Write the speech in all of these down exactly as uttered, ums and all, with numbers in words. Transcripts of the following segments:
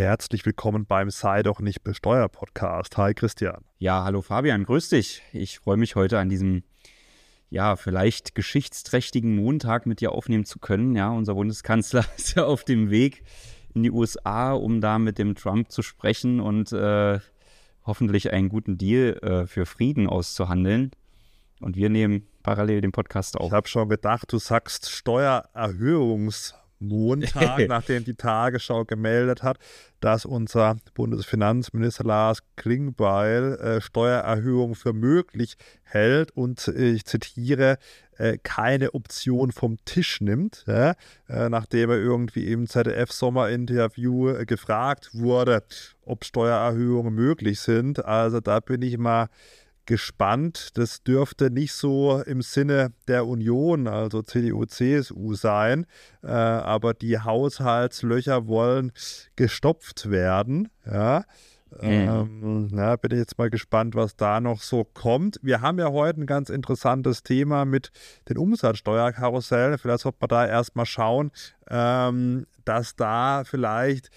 herzlich willkommen beim Sei doch nicht Besteuer-Podcast. Hi Christian. Ja, hallo Fabian, grüß dich. Ich freue mich heute an diesem, ja, vielleicht geschichtsträchtigen Montag mit dir aufnehmen zu können. Ja, unser Bundeskanzler ist ja auf dem Weg in die U S A, um da mit dem Trump zu sprechen und äh, hoffentlich einen guten Deal äh, für Frieden auszuhandeln. Und wir nehmen parallel den Podcast auf. Ich habe schon gedacht, du sagst Steuererhöhungsmontag, nachdem die Tagesschau gemeldet hat, dass unser Bundesfinanzminister Lars Klingbeil äh, Steuererhöhungen für möglich hält und, äh, ich zitiere, äh, keine Option vom Tisch nimmt, ja? äh, nachdem er irgendwie im Z D F-Sommerinterview äh, gefragt wurde, ob Steuererhöhungen möglich sind. Also da bin ich mal gespannt. Das dürfte nicht so im Sinne der Union, also C D U, C S U sein, äh, aber die Haushaltslöcher wollen gestopft werden. Ja. Ähm, na, bin ich jetzt mal gespannt, was da noch so kommt. Wir haben ja heute ein ganz interessantes Thema mit den Umsatzsteuerkarussellen. Vielleicht sollte man da erstmal schauen, ähm, dass da vielleicht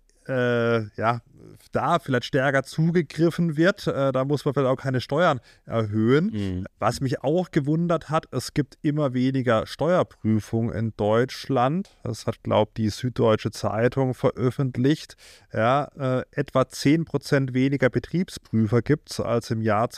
Äh, ja, da vielleicht stärker zugegriffen wird. Äh, da muss man vielleicht auch keine Steuern erhöhen. Mhm. Was mich auch gewundert hat, es gibt immer weniger Steuerprüfungen in Deutschland. Das hat, glaube ich, die Süddeutsche Zeitung veröffentlicht. Ja, äh, etwa zehn Prozent weniger Betriebsprüfer gibt es als im Jahr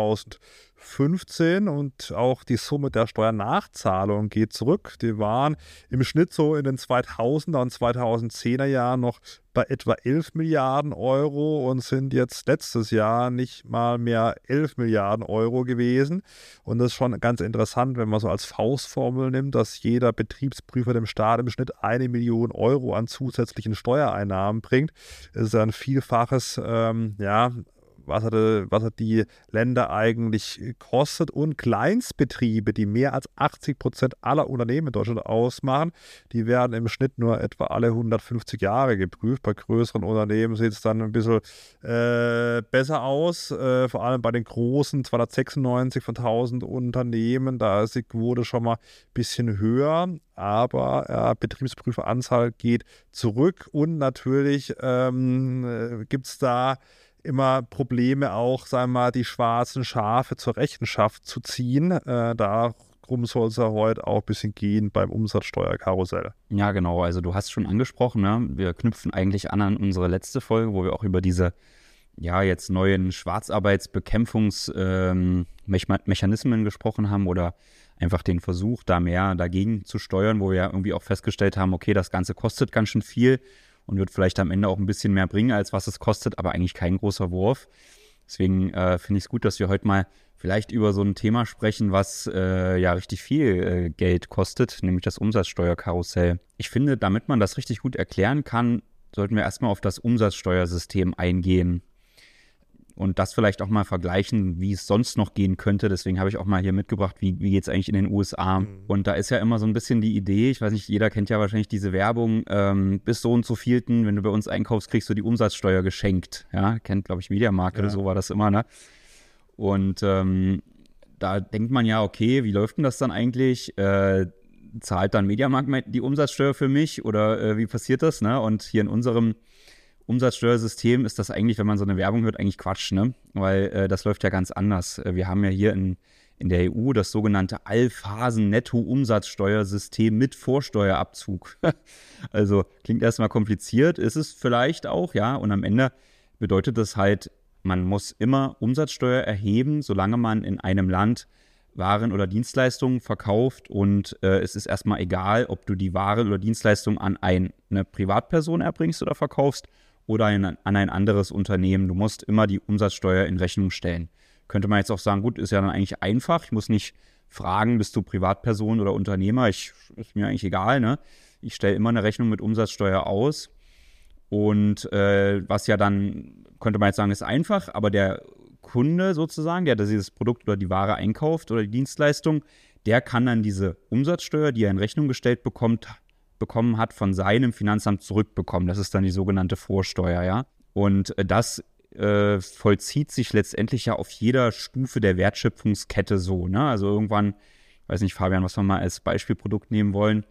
zweitausendfünfzehn und auch die Summe der Steuernachzahlung geht zurück. Die waren im Schnitt so in den zweitausender und zweitausendzehner Jahren noch bei etwa elf Milliarden Euro und sind jetzt letztes Jahr nicht mal mehr elf Milliarden Euro gewesen. Und das ist schon ganz interessant, wenn man so als Faustformel nimmt, dass jeder Betriebsprüfer dem Staat im Schnitt eine Million Euro an zusätzlichen Steuereinnahmen bringt. Das ist ein Vielfaches, ähm, ja, was hat, was hat die Länder eigentlich kostet. Und Kleinstbetriebe, die mehr als achtzig Prozent aller Unternehmen in Deutschland ausmachen, die werden im Schnitt nur etwa alle hundertfünfzig Jahre geprüft. Bei größeren Unternehmen sieht es dann ein bisschen äh, besser aus, äh, vor allem bei den großen, zweihundertsechsundneunzig von tausend Unternehmen, da ist die Quote schon mal ein bisschen höher. Aber äh, Betriebsprüferanzahl geht zurück und natürlich ähm, äh, gibt es da immer Probleme auch, sagen wir mal, die schwarzen Schafe zur Rechenschaft zu ziehen. Äh, darum soll es ja heute auch ein bisschen gehen beim Umsatzsteuerkarussell. Ja, genau. Also du hast schon angesprochen, ne? Wir knüpfen eigentlich an an unsere letzte Folge, wo wir auch über diese ja jetzt neuen Schwarzarbeitsbekämpfungsmechanismen ähm, gesprochen haben oder einfach den Versuch, da mehr dagegen zu steuern, wo wir ja irgendwie auch festgestellt haben, okay, das Ganze kostet ganz schön viel und wird vielleicht am Ende auch ein bisschen mehr bringen, als was es kostet, aber eigentlich kein großer Wurf. Deswegen äh, finde ich es gut, dass wir heute mal vielleicht über so ein Thema sprechen, was äh, ja richtig viel äh, Geld kostet, nämlich das Umsatzsteuerkarussell. Ich finde, damit man das richtig gut erklären kann, sollten wir erstmal auf das Umsatzsteuersystem eingehen und das vielleicht auch mal vergleichen, wie es sonst noch gehen könnte. Deswegen habe ich auch mal hier mitgebracht, wie, wie geht es eigentlich in den U S A. Mhm. Und da ist ja immer so ein bisschen die Idee, ich weiß nicht, jeder kennt ja wahrscheinlich diese Werbung, ähm, bis so und so vielten, wenn du bei uns einkaufst, kriegst du die Umsatzsteuer geschenkt. Ja, kennt, glaube ich, Mediamarkt ja. oder so war das immer, ne? Und ähm, da denkt man ja, okay, wie läuft denn das dann eigentlich? Äh, zahlt dann Mediamarkt die Umsatzsteuer für mich oder äh, wie passiert das, ne? Und hier in unserem Umsatzsteuersystem ist das eigentlich, wenn man so eine Werbung hört, eigentlich Quatsch, ne? Weil äh, das läuft ja ganz anders. Wir haben ja hier in, in der E U das sogenannte Allphasen-Netto-Umsatzsteuersystem mit Vorsteuerabzug. Also klingt erstmal kompliziert, ist es vielleicht auch, ja. Und am Ende bedeutet das halt, man muss immer Umsatzsteuer erheben, solange man in einem Land Waren oder Dienstleistungen verkauft und äh, es ist erstmal egal, ob du die Ware oder Dienstleistung an ein, eine Privatperson erbringst oder verkaufst oder ein, an ein anderes Unternehmen. Du musst immer die Umsatzsteuer in Rechnung stellen. Könnte man jetzt auch sagen, gut, ist ja dann eigentlich einfach. Ich muss nicht fragen, bist du Privatperson oder Unternehmer? Ich, ist mir eigentlich egal, ne? Ich stelle immer eine Rechnung mit Umsatzsteuer aus. Und äh, was ja dann, könnte man jetzt sagen, ist einfach, aber der Kunde sozusagen, der dieses Produkt oder die Ware einkauft oder die Dienstleistung, der kann dann diese Umsatzsteuer, die er in Rechnung gestellt bekommt, bekommen hat, von seinem Finanzamt zurückbekommen. Das ist dann die sogenannte Vorsteuer, ja. Und das äh, vollzieht sich letztendlich ja auf jeder Stufe der Wertschöpfungskette so, ne? Also irgendwann, ich weiß nicht, Fabian, was wir mal als Beispielprodukt nehmen wollen,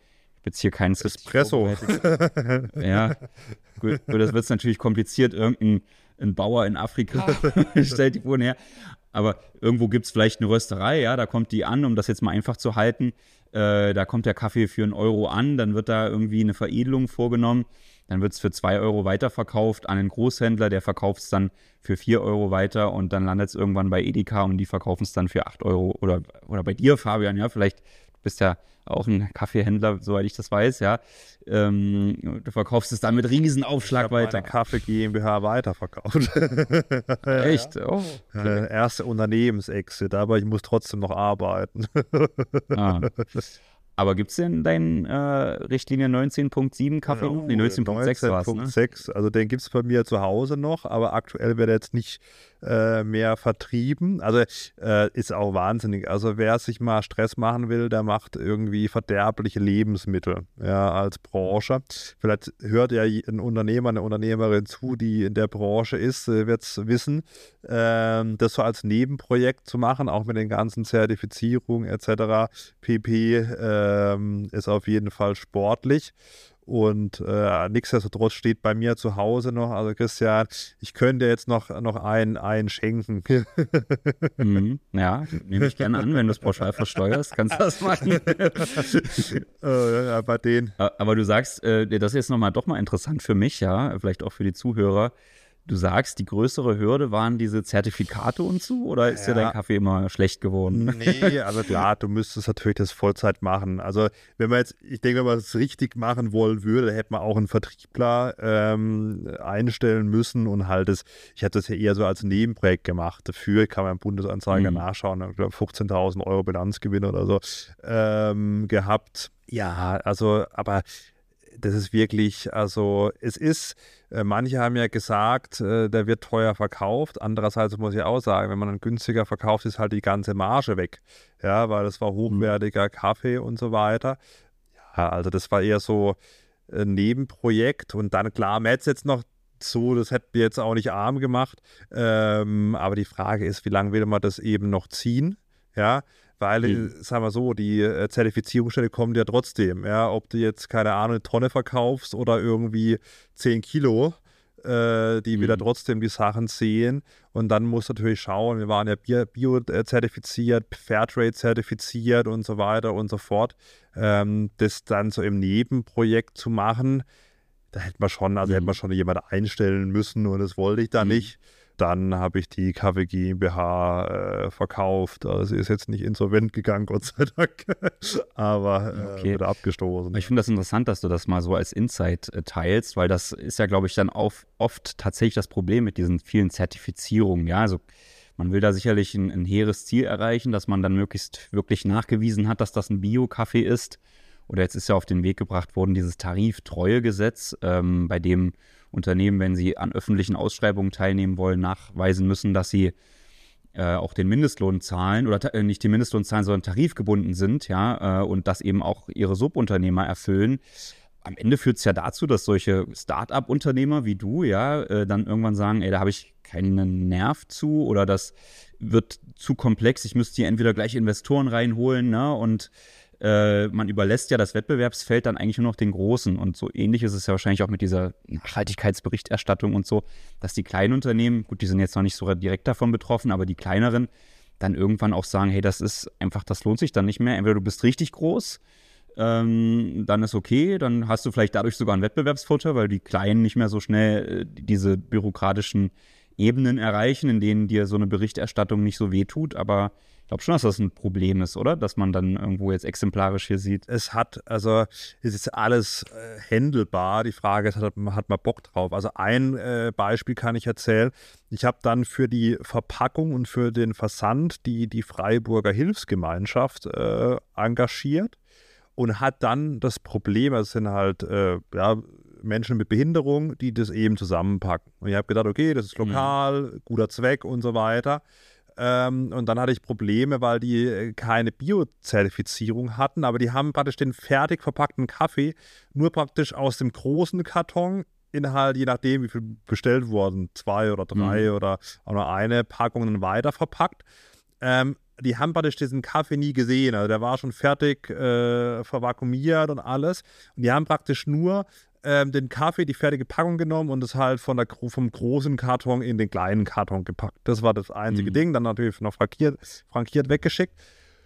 jetzt hier keinen Espresso. Ja, gut, das wird natürlich kompliziert. Irgendein ein Bauer in Afrika stellt die Bohnen her. Aber irgendwo gibt es vielleicht eine Rösterei, ja, da kommt die an, um das jetzt mal einfach zu halten. Äh, da kommt der Kaffee für einen Euro an, dann wird da irgendwie eine Veredelung vorgenommen. Dann wird es für zwei Euro weiterverkauft an einen Großhändler, der verkauft es dann für vier Euro weiter und dann landet es irgendwann bei Edeka und die verkaufen es dann für acht Euro. Oder, oder bei dir, Fabian, ja, vielleicht, du bist ja auch ein Kaffeehändler, soweit ich das weiß, ja. Ähm, du verkaufst es dann mit Riesenaufschlag ich weiter. Meine Kaffee GmbH weiterverkauft. Echt? Oh. Okay. Äh, erste Unternehmensexit, aber ich muss trotzdem noch arbeiten. Ah. Aber gibt es denn deinen äh, Richtlinie neunzehn Punkt sieben Kaffee noch? Oh, Nee, neunzehn Punkt sechs war es, ne? neunzehn Punkt sechs, also den gibt es bei mir zu Hause noch, aber aktuell wird er jetzt nicht äh, mehr vertrieben. Also äh, ist auch wahnsinnig. Also wer sich mal Stress machen will, der macht irgendwie verderbliche Lebensmittel, ja, als Branche. Vielleicht hört ja ein Unternehmer, eine Unternehmerin zu, die in der Branche ist, äh, wird es wissen. Ähm, das so als Nebenprojekt zu machen, auch mit den ganzen Zertifizierungen et cetera pp. Äh, ist auf jeden Fall sportlich und äh, nichtsdestotrotz steht bei mir zu Hause noch, also Christian, ich könnte jetzt noch, noch einen, einen schenken. Mhm, ja, nehme ich gerne an, wenn du es pauschal versteuerst, kannst du das machen. äh, ja, bei denen. Aber du sagst, äh, das ist jetzt nochmal doch mal interessant für mich, ja, vielleicht auch für die Zuhörer. Du sagst, die größere Hürde waren diese Zertifikate und so, oder ist ja. dir dein Kaffee immer schlecht geworden? Nee, also klar, du müsstest natürlich das Vollzeit machen. Also wenn man jetzt, ich denke, wenn man es richtig machen wollen würde, hätte man auch einen Vertriebler ähm, einstellen müssen und halt das, ich hatte das ja eher so als Nebenprojekt gemacht. Dafür kann man im Bundesanzeiger mhm. nachschauen, ich glaube fünfzehntausend Euro Bilanzgewinn oder so ähm, gehabt. Ja, also, aber das ist wirklich, also es ist, äh, manche haben ja gesagt, äh, der wird teuer verkauft. Andererseits muss ich auch sagen, wenn man einen günstiger verkauft, ist halt die ganze Marge weg. Ja, weil das war hochwertiger Kaffee und so weiter. Ja, also das war eher so ein Nebenprojekt. Und dann, klar, man hätte es jetzt noch so, das hätte jetzt auch nicht arm gemacht. Ähm, aber die Frage ist, wie lange will man das eben noch ziehen? Ja, weil, mhm. sagen wir so, die äh, Zertifizierungsstelle kommt ja trotzdem, ja, ob du jetzt, keine Ahnung, eine Tonne verkaufst oder irgendwie zehn Kilo, äh, die mhm. wieder trotzdem die Sachen sehen und dann musst du natürlich schauen, wir waren ja Bio-zertifiziert, Fairtrade-zertifiziert und so weiter und so fort, ähm, das dann so im Nebenprojekt zu machen, da hätte man schon, also mhm. hätte man schon jemanden einstellen müssen und das wollte ich da mhm. nicht. Dann habe ich die Kaffee GmbH äh, verkauft. Also sie ist jetzt nicht insolvent gegangen, Gott sei Dank, aber äh, okay. wieder abgestoßen. Ich finde das interessant, dass du das mal so als Insight äh, teilst, weil das ist ja, glaube ich, dann auch oft tatsächlich das Problem mit diesen vielen Zertifizierungen. Ja, also man will da sicherlich ein, ein hehres Ziel erreichen, dass man dann möglichst wirklich nachgewiesen hat, dass das ein Bio-Kaffee ist. Oder jetzt ist ja auf den Weg gebracht worden, dieses Tariftreuegesetz, ähm, bei dem Unternehmen, wenn sie an öffentlichen Ausschreibungen teilnehmen wollen, nachweisen müssen, dass sie äh, auch den Mindestlohn zahlen oder äh, nicht den Mindestlohn zahlen, sondern tarifgebunden sind, ja, äh, und das eben auch ihre Subunternehmer erfüllen. Am Ende führt es ja dazu, dass solche Start-up-Unternehmer wie du, ja, äh, dann irgendwann sagen, ey, da habe ich keinen Nerv zu oder das wird zu komplex, ich müsste hier entweder gleich Investoren reinholen, ne, und man überlässt ja das Wettbewerbsfeld dann eigentlich nur noch den Großen. Und so ähnlich ist es ja wahrscheinlich auch mit dieser Nachhaltigkeitsberichterstattung und so, dass die kleinen Unternehmen, gut, die sind jetzt noch nicht so direkt davon betroffen, aber die kleineren dann irgendwann auch sagen, hey, das ist einfach, das lohnt sich dann nicht mehr. Entweder du bist richtig groß, ähm, dann ist okay, dann hast du vielleicht dadurch sogar einen Wettbewerbsvorteil, weil die Kleinen nicht mehr so schnell äh, diese bürokratischen Ebenen erreichen, in denen dir so eine Berichterstattung nicht so wehtut, aber ich glaube schon, dass das ein Problem ist, oder? Dass man dann irgendwo jetzt exemplarisch hier sieht. Es hat, also es ist alles äh, händelbar. Die Frage ist, hat, hat man Bock drauf? Also ein äh, Beispiel kann ich erzählen. Ich habe dann für die Verpackung und für den Versand die, die Freiburger Hilfsgemeinschaft äh, engagiert und hat dann das Problem, es sind halt, äh, ja, Menschen mit Behinderung, die das eben zusammenpacken. Und ich habe gedacht, okay, das ist lokal, mhm. guter Zweck und so weiter. Ähm, und dann hatte ich Probleme, weil die keine Bio-Zertifizierung hatten, aber die haben praktisch den fertig verpackten Kaffee nur praktisch aus dem großen Karton in halt, je nachdem, wie viel bestellt wurden, zwei oder drei mhm. oder auch nur eine Packung weiter verpackt. ähm, die haben praktisch diesen Kaffee nie gesehen. Also der war schon fertig äh, vervakuumiert und alles. Und die haben praktisch nur ähm, den Kaffee, die fertige Packung genommen und es halt von der, vom großen Karton in den kleinen Karton gepackt. Das war das einzige mhm. Ding. Dann natürlich noch frankiert, frankiert weggeschickt.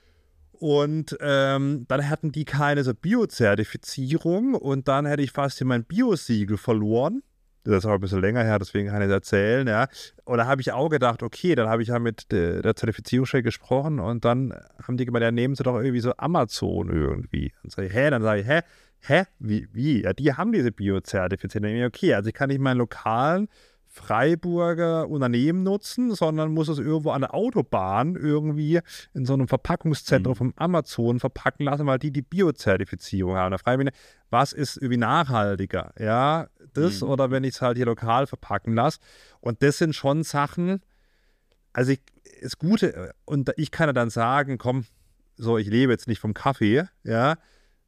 Und ähm, dann hatten die keine so Bio-Zertifizierung und dann hätte ich fast hier mein Bio-Siegel verloren. Das ist aber ein bisschen länger her, deswegen kann ich es erzählen, ja. Und da habe ich auch gedacht, okay, dann habe ich ja mit der, der Zertifizierungsstelle gesprochen und dann haben die gemeint, ja, nehmen sie doch irgendwie so Amazon irgendwie. Und sage ich, hä? Dann sage ich, hä? Hä? Wie? Wie? Ja, die haben diese Bio-Zertifizierung. Okay, also ich kann nicht meinen lokalen Freiburger Unternehmen nutzen, sondern muss es irgendwo an der Autobahn irgendwie in so einem Verpackungszentrum mhm. vom Amazon verpacken lassen, weil die die Bio-Zertifizierung haben. Da frage ich mich, was ist irgendwie nachhaltiger? Ja, das mhm. oder wenn ich es halt hier lokal verpacken lasse. Und das sind schon Sachen, also ich, das Gute, und ich kann ja dann sagen, komm, so, ich lebe jetzt nicht vom Kaffee, ja,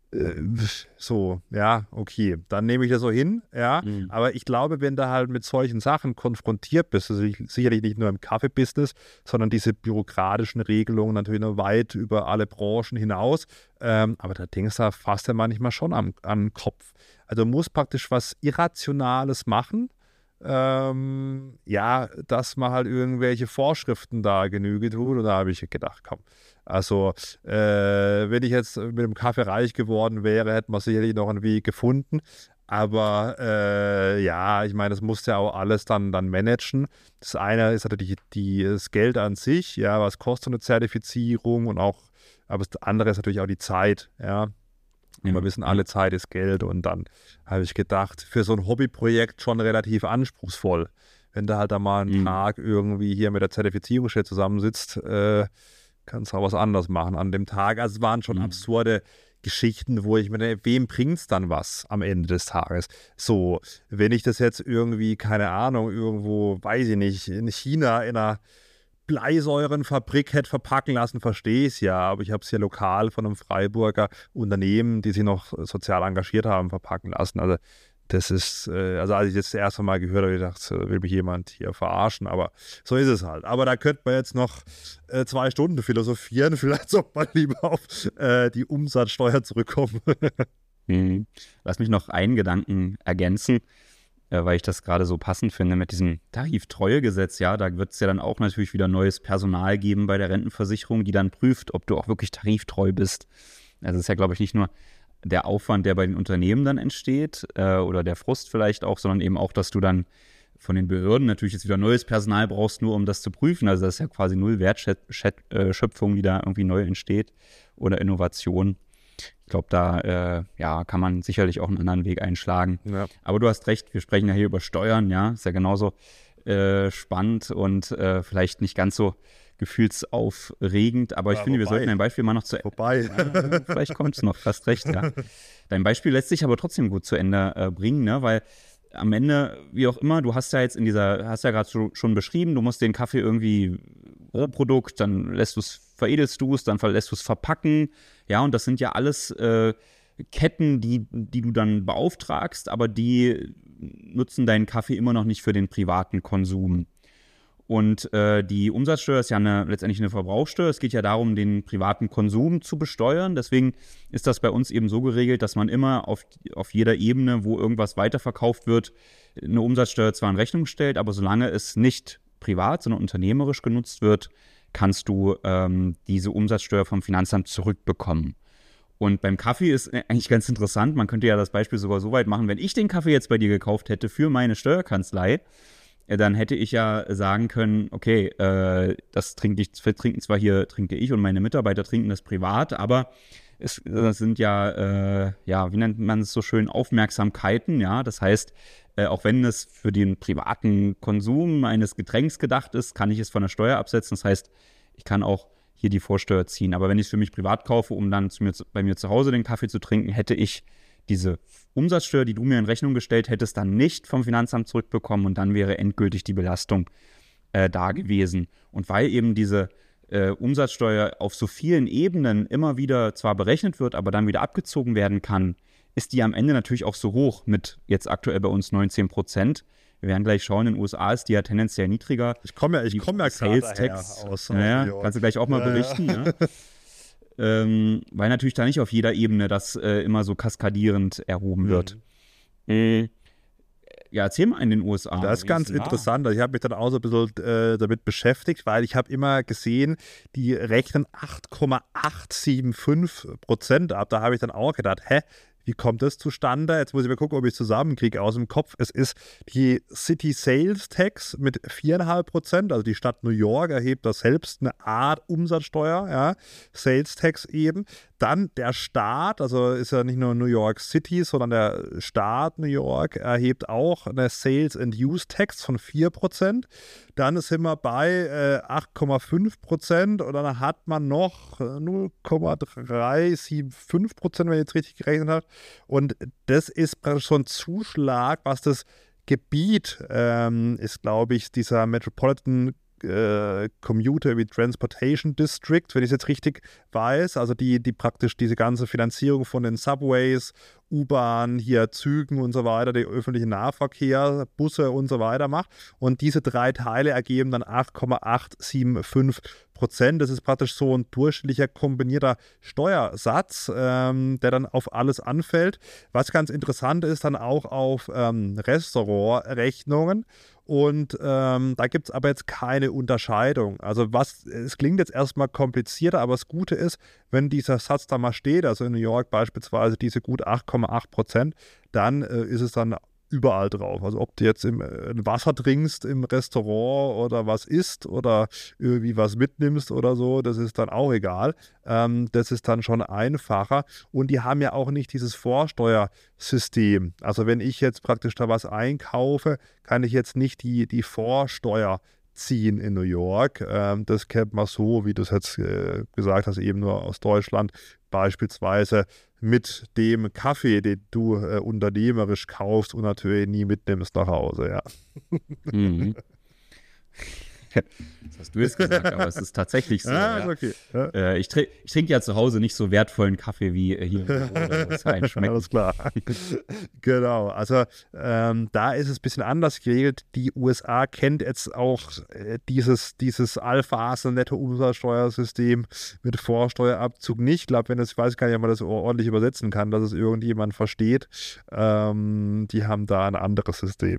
so, ja, okay, dann nehme ich das so hin, ja, mhm. aber ich glaube, wenn du halt mit solchen Sachen konfrontiert bist, also sicherlich nicht nur im Kaffee-Business, sondern diese bürokratischen Regelungen natürlich noch weit über alle Branchen hinaus, ähm, aber da denkst du fast ja manchmal schon am, am Kopf. Also muss praktisch was Irrationales machen, ähm, ja, dass man halt irgendwelche Vorschriften da Genüge tut. Und da habe ich gedacht, komm, also äh, wenn ich jetzt mit dem Kaffee reich geworden wäre, hätte man sicherlich noch einen Weg gefunden. Aber äh, ja, ich meine, das musst ja auch alles dann, dann managen. Das eine ist natürlich die, das Geld an sich, ja, was kostet eine Zertifizierung und auch, aber das andere ist natürlich auch die Zeit, ja. Ja. Wir wissen, alle Zeit ist Geld und dann habe ich gedacht, für so ein Hobbyprojekt schon relativ anspruchsvoll. Wenn du halt da mal einen mhm. Tag irgendwie hier mit der Zertifizierungsstelle zusammensitzt, äh, kannst du auch was anderes machen an dem Tag. Also es waren schon mhm. absurde Geschichten, wo ich mir denke, wem bringt es dann was am Ende des Tages? So, wenn ich das jetzt irgendwie, keine Ahnung, irgendwo, weiß ich nicht, in China in einer Bleisäurenfabrik hätte verpacken lassen, verstehe ich es ja, aber ich habe es hier lokal von einem Freiburger Unternehmen, die sich noch sozial engagiert haben, verpacken lassen. Also das ist, äh, also als ich das, das erste Mal gehört habe, ich dachte, will mich jemand hier verarschen, aber so ist es halt. Aber da könnte man jetzt noch äh, zwei Stunden philosophieren, vielleicht sollte man lieber auf äh, die Umsatzsteuer zurückkommen. mhm. Lass mich noch einen Gedanken ergänzen, weil ich das gerade so passend finde mit diesem Tariftreuegesetz, ja, da wird es ja dann auch natürlich wieder neues Personal geben bei der Rentenversicherung, die dann prüft, ob du auch wirklich tariftreu bist. Also es ist ja, glaube ich, nicht nur der Aufwand, der bei den Unternehmen dann entsteht äh, oder der Frust vielleicht auch, sondern eben auch, dass du dann von den Behörden natürlich jetzt wieder neues Personal brauchst, nur um das zu prüfen. Also das ist ja quasi null Wertschöpfung, die da irgendwie neu entsteht oder Innovation. Ich glaube, da äh, ja, kann man sicherlich auch einen anderen Weg einschlagen. Ja. Aber du hast recht, wir sprechen ja hier über Steuern, ja, ist ja genauso äh, spannend und äh, vielleicht nicht ganz so gefühlsaufregend, aber ich ja, finde, wobei. wir sollten ein Beispiel mal noch zu Ende. Wobei. Ja, vielleicht kommt es noch, fast recht, ja. Dein Beispiel lässt sich aber trotzdem gut zu Ende äh, bringen, ne, weil am Ende, wie auch immer, du hast ja jetzt in dieser, hast ja gerade so, schon beschrieben, du musst den Kaffee irgendwie Rohprodukt, dann lässt du es, veredelst du es, dann lässt du es verpacken, ja, und das sind ja alles äh, Ketten, die, die du dann beauftragst, aber die nutzen deinen Kaffee immer noch nicht für den privaten Konsum. Und äh, die Umsatzsteuer ist ja eine, letztendlich eine Verbrauchssteuer. Es geht ja darum, den privaten Konsum zu besteuern. Deswegen ist das bei uns eben so geregelt, dass man immer auf, auf jeder Ebene, wo irgendwas weiterverkauft wird, eine Umsatzsteuer zwar in Rechnung stellt, aber solange es nicht privat, sondern unternehmerisch genutzt wird, kannst du ähm, diese Umsatzsteuer vom Finanzamt zurückbekommen. Und beim Kaffee ist eigentlich ganz interessant, man könnte ja das Beispiel sogar so weit machen, wenn ich den Kaffee jetzt bei dir gekauft hätte für meine Steuerkanzlei, dann hätte ich ja sagen können, okay, äh, das trinke ich, trinken zwar hier, trinke ich und meine Mitarbeiter trinken das privat, aber es das sind ja, äh, ja, wie nennt man es so schön, Aufmerksamkeiten, ja, das heißt, äh, auch wenn es für den privaten Konsum eines Getränks gedacht ist, kann ich es von der Steuer absetzen, das heißt, ich kann auch hier die Vorsteuer ziehen, aber wenn ich es für mich privat kaufe, um dann zu mir, bei mir zu Hause den Kaffee zu trinken, hätte ich diese Umsatzsteuer, die du mir in Rechnung gestellt hättest, dann nicht vom Finanzamt zurückbekommen und dann wäre endgültig die Belastung äh, da gewesen. Und weil eben diese äh, Umsatzsteuer auf so vielen Ebenen immer wieder zwar berechnet wird, aber dann wieder abgezogen werden kann, ist die am Ende natürlich auch so hoch mit jetzt aktuell bei uns neunzehn Prozent, Wir werden gleich schauen, in den U S A ist die ja tendenziell niedriger. Ich komme ja, ich Die komme ja Sales gerade Tax, daher aus. naja, aus New York. kannst du gleich auch mal Ja, berichten. ja. Ja. ähm, weil natürlich da nicht auf jeder Ebene das äh, immer so kaskadierend erhoben wird. Mhm. Ja, erzähl mal in den U S A. Das ist Wie ganz denn da? interessant. Also ich habe mich dann auch so ein bisschen äh, damit beschäftigt, weil ich habe immer gesehen, die rechnen acht Komma achthundertfünfundsiebzig Prozent ab. Da habe ich dann auch gedacht, hä, wie kommt das zustande? Jetzt muss ich mal gucken, ob ich es zusammenkriege aus dem Kopf. Es ist die City Sales Tax mit vier Komma fünf Prozent. Also die Stadt New York erhebt da selbst eine Art Umsatzsteuer, ja, Sales Tax eben. Dann der Staat, also ist ja nicht nur New York City, sondern der Staat New York erhebt auch eine Sales and Use Tax von vier Prozent. Dann sind wir bei äh, acht Komma fünf Prozent und dann hat man noch null Komma dreihundertfünfundsiebzig Prozent, wenn ich jetzt richtig gerechnet habe. Und das ist praktisch so ein Zuschlag, was das Gebiet ähm, ist, glaube ich, dieser Metropolitan äh, Commuter wie Transportation District, wenn ich es jetzt richtig weiß, also die, die praktisch diese ganze Finanzierung von den Subways, U-Bahn, hier Zügen und so weiter, der öffentliche Nahverkehr, Busse und so weiter macht. Und diese drei Teile ergeben dann acht Komma achthundertfünfundsiebzig Prozent. Das ist praktisch so ein durchschnittlicher kombinierter Steuersatz, ähm, der dann auf alles anfällt. Was ganz interessant ist, dann auch auf ähm, Restaurantrechnungen. Und ähm, da gibt es aber jetzt keine Unterscheidung. Also was, es klingt jetzt erstmal komplizierter, aber das Gute ist, wenn dieser Satz da mal steht, also in New York beispielsweise diese gut acht Komma acht Prozent, dann äh, ist es dann überall drauf. Also ob du jetzt im, äh, Wasser trinkst im Restaurant oder was isst oder irgendwie was mitnimmst oder so, das ist dann auch egal. Ähm, das ist dann schon einfacher. Und die haben ja auch nicht dieses Vorsteuersystem. Also wenn ich jetzt praktisch da was einkaufe, kann ich jetzt nicht die, die Vorsteuer ziehen in New York. Ähm, das kennt man so, wie du es jetzt äh, gesagt hast, eben nur aus Deutschland. Beispielsweise mit dem Kaffee, den du äh, unternehmerisch kaufst und natürlich nie mitnimmst nach Hause, ja. Mhm. Das hast du jetzt gesagt, aber es ist tatsächlich so. Ah, Ja. ist okay. Ja. Äh, ich, tr- ich trinke ja zu Hause nicht so wertvollen Kaffee wie äh, hier im Büro, oder so. Das kann einem schmecken. Alles klar. Genau, also ähm, da ist es ein bisschen anders geregelt. Die U S A kennt jetzt auch äh, dieses, dieses Allphase-Netto-Umsatzsteuersystem mit Vorsteuerabzug nicht. Ich glaube, wenn das, ich weiß gar nicht, ob man das ordentlich übersetzen kann, dass es irgendjemand versteht. Ähm, die haben da ein anderes System.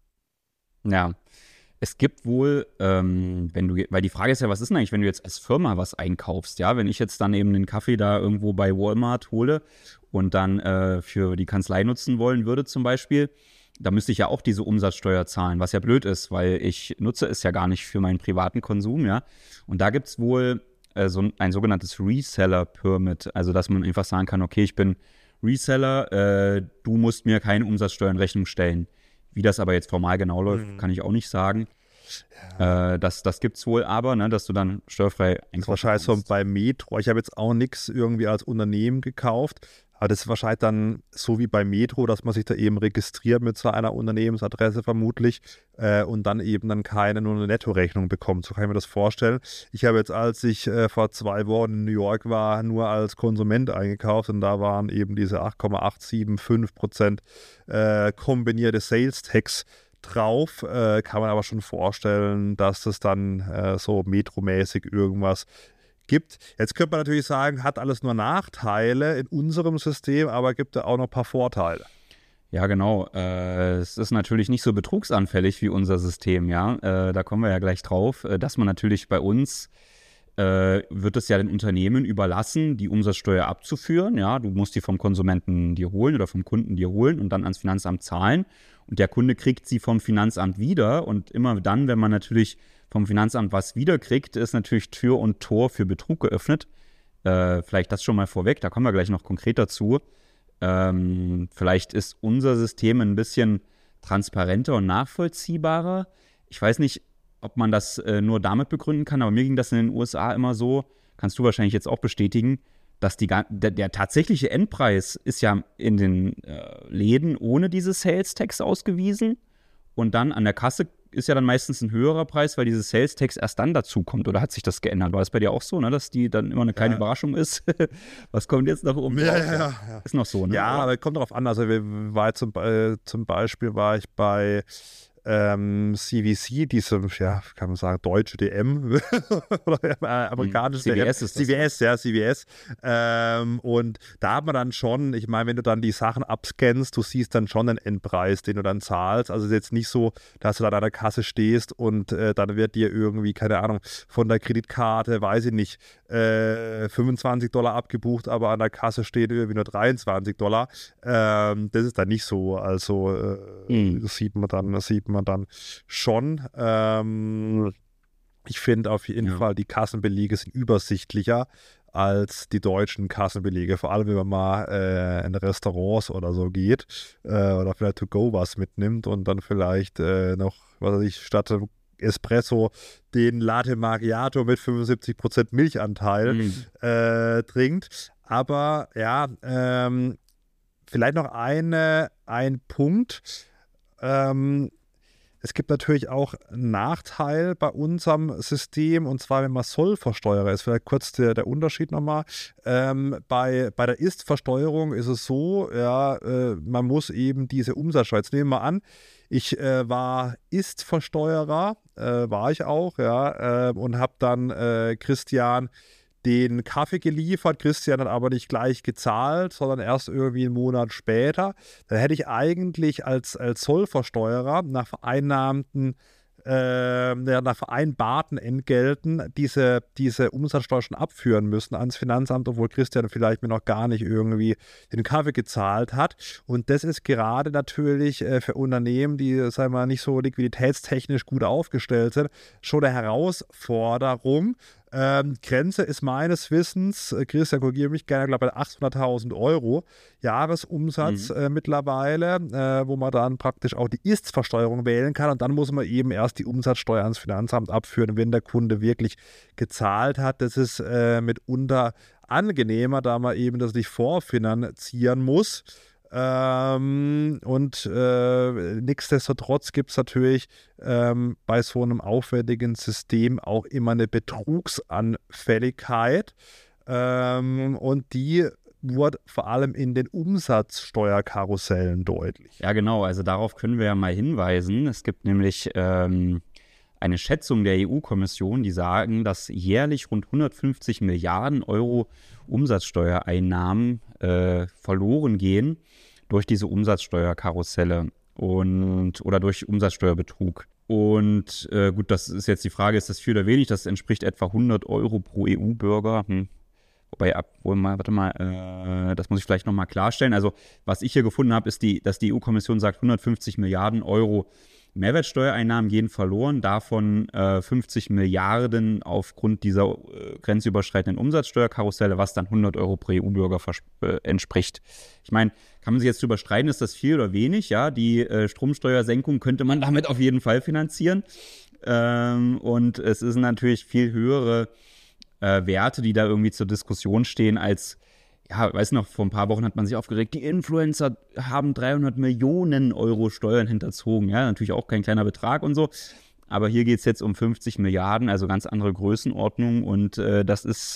Ja. Es gibt wohl, ähm, wenn du, weil die Frage ist ja, was ist denn eigentlich, wenn du jetzt als Firma was einkaufst, ja, wenn ich jetzt dann eben den Kaffee da irgendwo bei Walmart hole und dann äh, für die Kanzlei nutzen wollen würde zum Beispiel, da müsste ich ja auch diese Umsatzsteuer zahlen, was ja blöd ist, weil ich nutze es ja gar nicht für meinen privaten Konsum, ja, und da gibt es wohl äh, so ein, ein sogenanntes Reseller-Permit, also dass man einfach sagen kann, okay, ich bin Reseller, äh, du musst mir keine Umsatzsteuer in Rechnung stellen. Wie das aber jetzt formal genau läuft, mhm. kann ich auch nicht sagen. Ja. Äh, das das gibt es wohl aber, ne, dass du dann steuerfrei einkaufen kannst. Das ist wahrscheinlich so bei Metro. Ich habe jetzt auch nichts irgendwie als Unternehmen gekauft. Aber das ist wahrscheinlich dann so wie bei Metro, dass man sich da eben registriert mit seiner Unternehmensadresse vermutlich äh, und dann eben dann keine, nur eine Nettorechnung bekommt. So kann ich mir das vorstellen. Ich habe jetzt, als ich äh, vor zwei Wochen in New York war, nur als Konsument eingekauft und da waren eben diese acht Komma achthundertfünfundsiebzig Prozent äh, kombinierte Sales Tax drauf. Äh, kann man aber schon vorstellen, dass das dann äh, so metromäßig irgendwas gibt. Jetzt könnte man natürlich sagen, hat alles nur Nachteile in unserem System, aber gibt da auch noch ein paar Vorteile. Ja, genau. Äh, es ist natürlich nicht so betrugsanfällig wie unser System, ja. Äh, da kommen wir ja gleich drauf, äh, dass man natürlich bei uns äh, wird es ja den Unternehmen überlassen, die Umsatzsteuer abzuführen, ja. Du musst die vom Konsumenten dir holen oder vom Kunden dir holen und dann ans Finanzamt zahlen. Und der Kunde kriegt sie vom Finanzamt wieder und immer dann, wenn man natürlich vom Finanzamt was wiederkriegt, ist natürlich Tür und Tor für Betrug geöffnet. Äh, vielleicht das schon mal vorweg, da kommen wir gleich noch konkret dazu. Ähm, vielleicht ist unser System ein bisschen transparenter und nachvollziehbarer. Ich weiß nicht, ob man das äh, nur damit begründen kann, aber mir ging das in den U S A immer so, kannst du wahrscheinlich jetzt auch bestätigen, dass die, der, der tatsächliche Endpreis ist ja in den äh, Läden ohne diese Sales Tax ausgewiesen und dann an der Kasse ist ja dann meistens ein höherer Preis, weil dieses Sales Tax erst dann dazu kommt. Oder hat sich das geändert? War das bei dir auch so, ne? Dass die dann immer eine kleine ja. Überraschung ist? Was kommt jetzt noch um? Ja, ja, ja, ja. Ist noch so, ne? Ja, oder? Aber kommt darauf an. Also war zum, äh, zum Beispiel war ich bei ähm, C V C, diesem, ja, kann man sagen, deutsche D M oder äh, amerikanische C V S D M. ist das. C V S, ja, C V S. Ähm, und da hat man dann schon, ich meine, wenn du dann die Sachen abscannst, du siehst dann schon den Endpreis, den du dann zahlst. Also es ist jetzt nicht so, dass du da an der Kasse stehst und äh, dann wird dir irgendwie, keine Ahnung, von der Kreditkarte, weiß ich nicht, äh, fünfundzwanzig Dollar abgebucht, aber an der Kasse steht irgendwie nur dreiundzwanzig Dollar. Ähm, das ist dann nicht so. Also äh, mhm. das sieht man dann, das sieht man dann schon. Ähm, ich finde auf jeden ja. Fall, die Kassenbelege sind übersichtlicher als die deutschen Kassenbelege. Vor allem, wenn man mal äh, in Restaurants oder so geht äh, oder vielleicht to go was mitnimmt und dann vielleicht äh, noch, was weiß ich, statt Espresso den Latte Macchiato mit fünfundsiebzig Prozent Milchanteil mhm. äh, trinkt. Aber ja, ähm, vielleicht noch eine, ein Punkt. Ähm, es gibt natürlich auch einen Nachteil bei unserem System, und zwar, wenn man Sollversteuerer ist. Vielleicht kurz der, der Unterschied nochmal. Ähm, bei, bei der Ist-Versteuerung ist es so, ja, äh, man muss eben diese Umsatzsteuer, jetzt nehmen wir mal an, ich äh, war Ist-Versteuerer, äh, war ich auch, ja, äh, und habe dann äh, Christian den Kaffee geliefert. Christian hat aber nicht gleich gezahlt, sondern erst irgendwie einen Monat später. Dann hätte ich eigentlich als, als Zollversteuerer nach vereinnahmten, äh, nach vereinbarten Entgelten diese, diese Umsatzsteuer schon abführen müssen ans Finanzamt, obwohl Christian vielleicht mir noch gar nicht irgendwie den Kaffee gezahlt hat. Und das ist gerade natürlich äh, für Unternehmen, die, sagen wir mal, nicht so liquiditätstechnisch gut aufgestellt sind, schon eine Herausforderung. Ähm, Grenze ist meines Wissens, äh, Christian, korrigiere mich gerne, glaube ich, bei achthunderttausend Euro Jahresumsatz mhm. äh, mittlerweile, äh, wo man dann praktisch auch die Ist-Versteuerung wählen kann, und dann muss man eben erst die Umsatzsteuer ans Finanzamt abführen, wenn der Kunde wirklich gezahlt hat. Das ist äh, mitunter angenehmer, da man eben das nicht vorfinanzieren muss. Ähm, und äh, nichtsdestotrotz gibt es natürlich ähm, bei so einem aufwendigen System auch immer eine Betrugsanfälligkeit, ähm, und die wurde vor allem in den Umsatzsteuerkarussellen deutlich. Ja, genau, also darauf können wir ja mal hinweisen. Es gibt nämlich ähm, eine Schätzung der E U-Kommission, die sagen, dass jährlich rund hundertfünfzig Milliarden Euro Umsatzsteuereinnahmen äh, verloren gehen durch diese Umsatzsteuerkarusselle und oder durch Umsatzsteuerbetrug. Und äh, gut, das ist jetzt die Frage, ist das viel oder wenig? Das entspricht etwa hundert Euro pro E U-Bürger. Hm. Wobei, ab, wohl mal, warte mal, äh, das muss ich vielleicht nochmal klarstellen. Also, was ich hier gefunden habe, ist, die, dass die E U-Kommission sagt, hundertfünfzig Milliarden Euro Mehrwertsteuereinnahmen gehen verloren, davon äh, fünfzig Milliarden aufgrund dieser äh, grenzüberschreitenden Umsatzsteuerkarusselle, was dann hundert Euro pro E U-Bürger äh, entspricht. Ich meine, kann man sich jetzt drüber streiten, ist das viel oder wenig? Ja, die äh, Stromsteuersenkung könnte man damit auf jeden Fall finanzieren. Ähm, und es ist natürlich viel höhere äh, Werte, die da irgendwie zur Diskussion stehen, als ja, weiß noch, vor ein paar Wochen hat man sich aufgeregt, die Influencer haben dreihundert Millionen Euro Steuern hinterzogen. Ja, natürlich auch kein kleiner Betrag und so. Aber hier geht es jetzt um fünfzig Milliarden, also ganz andere Größenordnung. Und äh, das ist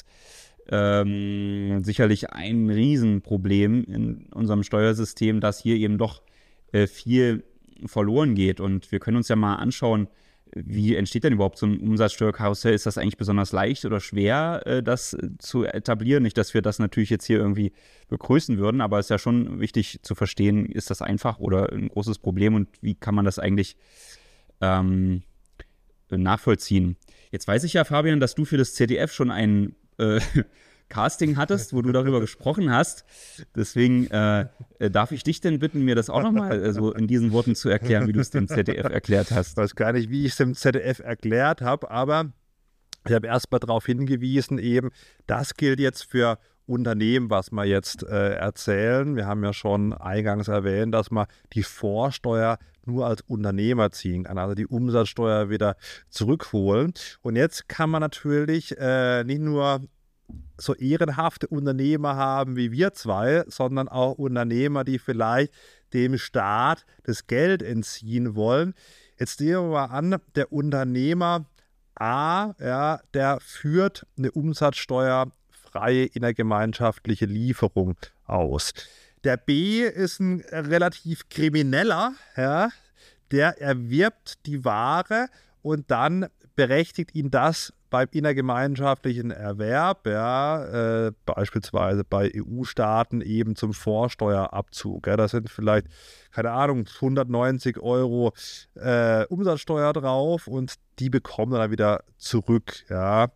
ähm, sicherlich ein Riesenproblem in unserem Steuersystem, dass hier eben doch äh, viel verloren geht. Und wir können uns ja mal anschauen, wie entsteht denn überhaupt so ein Umsatzsteuerkarussell? Ist das eigentlich besonders leicht oder schwer, äh, das zu etablieren? Nicht, dass wir das natürlich jetzt hier irgendwie begrüßen würden, aber es ist ja schon wichtig zu verstehen, ist das einfach oder ein großes Problem und wie kann man das eigentlich ähm, nachvollziehen? Jetzt weiß ich ja, Fabian, dass du für das Z D F schon ein äh, Casting hattest, wo du darüber gesprochen hast. Deswegen äh, darf ich dich denn bitten, mir das auch nochmal äh, so in diesen Worten zu erklären, wie du es dem Z D F erklärt hast. Ich weiß gar nicht, wie ich es dem Z D F erklärt habe, aber ich habe erst mal darauf hingewiesen, eben, das gilt jetzt für Unternehmen, was wir jetzt äh, erzählen. Wir haben ja schon eingangs erwähnt, dass man die Vorsteuer nur als Unternehmer ziehen kann, also die Umsatzsteuer wieder zurückholen. Und jetzt kann man natürlich äh, nicht nur so ehrenhafte Unternehmer haben wie wir zwei, sondern auch Unternehmer, die vielleicht dem Staat das Geld entziehen wollen. Jetzt nehmen wir mal an, der Unternehmer A, ja, der führt eine umsatzsteuerfreie innergemeinschaftliche Lieferung aus. Der B ist ein relativ krimineller, ja, der erwirbt die Ware und dann berechtigt ihn das beim innergemeinschaftlichen Erwerb, ja, äh, beispielsweise bei E U-Staaten eben zum Vorsteuerabzug. Ja, das sind vielleicht, keine Ahnung, hundertneunzig Euro äh, Umsatzsteuer drauf und die bekommen dann wieder zurück. Ja.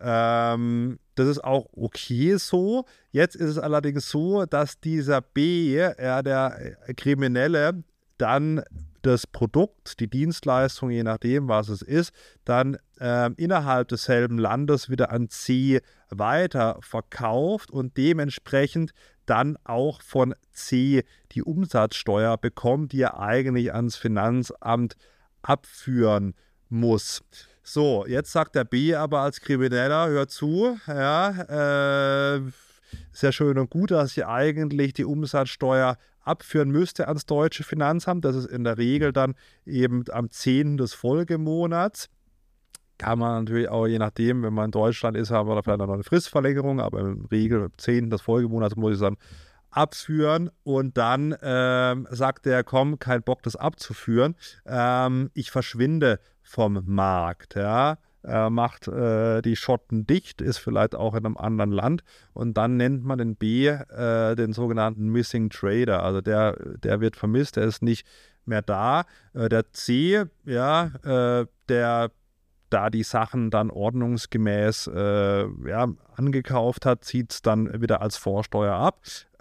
Ähm, das ist auch okay so. Jetzt ist es allerdings so, dass dieser B, ja, der Kriminelle, dann das Produkt, die Dienstleistung, je nachdem, was es ist, dann äh, innerhalb desselben Landes wieder an C weiterverkauft und dementsprechend dann auch von C die Umsatzsteuer bekommt, die er eigentlich ans Finanzamt abführen muss. So, jetzt sagt der B aber als Krimineller, hör zu, ja, äh, sehr schön und gut, dass ich eigentlich die Umsatzsteuer abführen müsste ans deutsche Finanzamt. Das ist in der Regel dann eben am zehnten des Folgemonats. Kann man natürlich auch, je nachdem, wenn man in Deutschland ist, haben wir da vielleicht noch eine Fristverlängerung, aber in der Regel am zehnten des Folgemonats muss ich es dann abführen und dann ähm, sagt der, komm, kein Bock, das abzuführen. Ähm, ich verschwinde vom Markt, ja. Er macht äh, die Schotten dicht, ist vielleicht auch in einem anderen Land und dann nennt man den B äh, den sogenannten Missing Trader, also der, der wird vermisst, der ist nicht mehr da. Äh, der C, ja, äh, der da die Sachen dann ordnungsgemäß äh, ja, angekauft hat, zieht es dann wieder als Vorsteuer ab,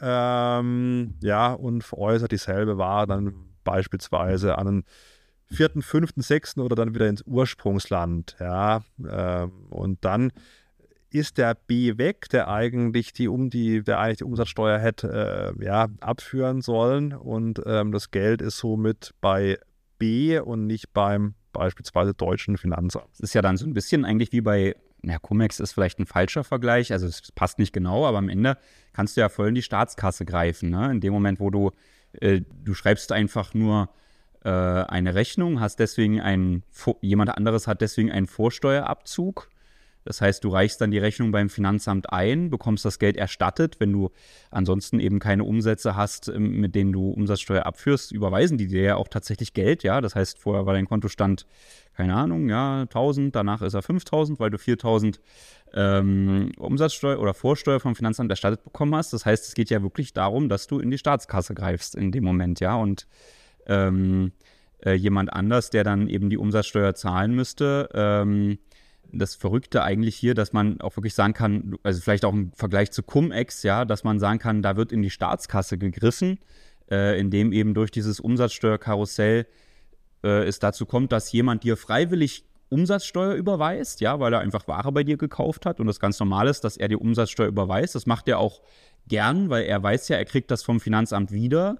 ähm, ja, und veräußert dieselbe Ware dann beispielsweise an einen vierten, fünften, sechsten oder dann wieder ins Ursprungsland, ja, äh, und dann ist der B weg, der eigentlich die, um die, der eigentlich die Umsatzsteuer hätte äh, ja, abführen sollen und ähm, das Geld ist somit bei B und nicht beim beispielsweise deutschen Finanzamt. Es ist ja dann so ein bisschen eigentlich wie bei, na, Cum-Ex ist vielleicht ein falscher Vergleich, also es passt nicht genau, aber am Ende kannst du ja voll in die Staatskasse greifen, ne? In dem Moment, wo du, äh, du schreibst einfach nur äh, eine Rechnung, hast deswegen einen, jemand anderes hat deswegen einen Vorsteuerabzug. Das heißt, du reichst dann die Rechnung beim Finanzamt ein, bekommst das Geld erstattet. Wenn du ansonsten eben keine Umsätze hast, mit denen du Umsatzsteuer abführst, überweisen die dir ja auch tatsächlich Geld. Ja, das heißt, vorher war dein Kontostand, keine Ahnung, ja, tausend, danach ist er fünftausend, weil du viertausend ähm, Umsatzsteuer oder Vorsteuer vom Finanzamt erstattet bekommen hast. Das heißt, es geht ja wirklich darum, dass du in die Staatskasse greifst in dem Moment, ja, und ähm, äh, jemand anders, der dann eben die Umsatzsteuer zahlen müsste, ähm, das Verrückte eigentlich hier, dass man auch wirklich sagen kann, also vielleicht auch im Vergleich zu Cum-Ex, ja, dass man sagen kann, da wird in die Staatskasse gegriffen, äh, indem eben durch dieses Umsatzsteuerkarussell äh, es dazu kommt, dass jemand dir freiwillig Umsatzsteuer überweist, ja, weil er einfach Ware bei dir gekauft hat und das ganz normal ist, dass er dir Umsatzsteuer überweist. Das macht er auch gern, weil er weiß ja, er kriegt das vom Finanzamt wieder.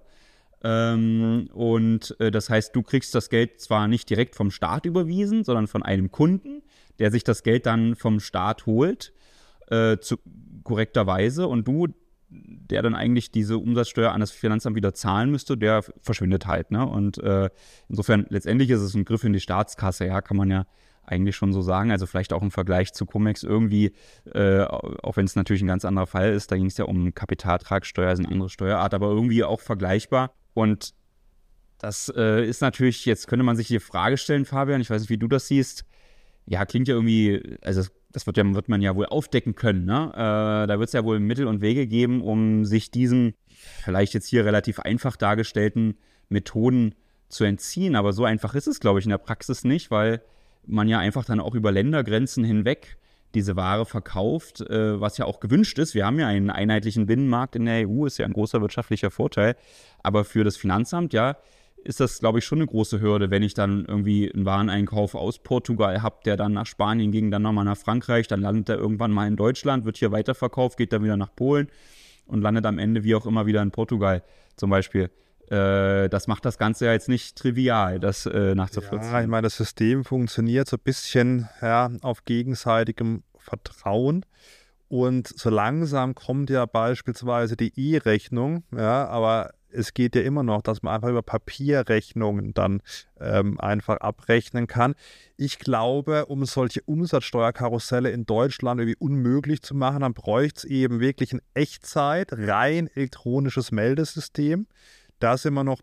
Ähm, und äh, das heißt, du kriegst das Geld zwar nicht direkt vom Staat überwiesen, sondern von einem Kunden, der sich das Geld dann vom Staat holt, äh, zu korrekterweise, und du, der dann eigentlich diese Umsatzsteuer an das Finanzamt wieder zahlen müsste, der verschwindet halt, ne? Und äh, insofern, letztendlich ist es ein Griff in die Staatskasse, ja, kann man ja eigentlich schon so sagen, also vielleicht auch im Vergleich zu Cum-Ex irgendwie, äh, auch wenn es natürlich ein ganz anderer Fall ist, da ging es ja um Kapitaltragssteuer, ist eine andere Steuerart, aber irgendwie auch vergleichbar. Und das äh, ist natürlich, jetzt könnte man sich die Frage stellen, Fabian, ich weiß nicht, wie du das siehst, ja, klingt ja irgendwie, also das wird, ja, wird man ja wohl aufdecken können, ne? Äh, da wird es ja wohl Mittel und Wege geben, um sich diesen vielleicht jetzt hier relativ einfach dargestellten Methoden zu entziehen. Aber so einfach ist es, glaube ich, in der Praxis nicht, weil man ja einfach dann auch über Ländergrenzen hinweg diese Ware verkauft, äh, was ja auch gewünscht ist. Wir haben ja einen einheitlichen Binnenmarkt in der E U, ist ja ein großer wirtschaftlicher Vorteil. Aber für das Finanzamt, ja, ist das, glaube ich, schon eine große Hürde, wenn ich dann irgendwie einen Wareneinkauf aus Portugal habe, der dann nach Spanien ging, dann nochmal nach Frankreich, dann landet er irgendwann mal in Deutschland, wird hier weiterverkauft, geht dann wieder nach Polen und landet am Ende wie auch immer wieder in Portugal zum Beispiel. Äh, das macht das Ganze ja jetzt nicht trivial, das äh, nachzuvollziehen. Ja, ich meine, das System funktioniert so ein bisschen ja, auf gegenseitigem Vertrauen. Und so langsam kommt ja beispielsweise die E-Rechnung, ja, aber es geht ja immer noch, dass man einfach über Papierrechnungen dann ähm, einfach abrechnen kann. Ich glaube, um solche Umsatzsteuerkarusselle in Deutschland irgendwie unmöglich zu machen, dann bräuchte es eben wirklich ein Echtzeit, rein elektronisches Meldesystem. Da sind wir noch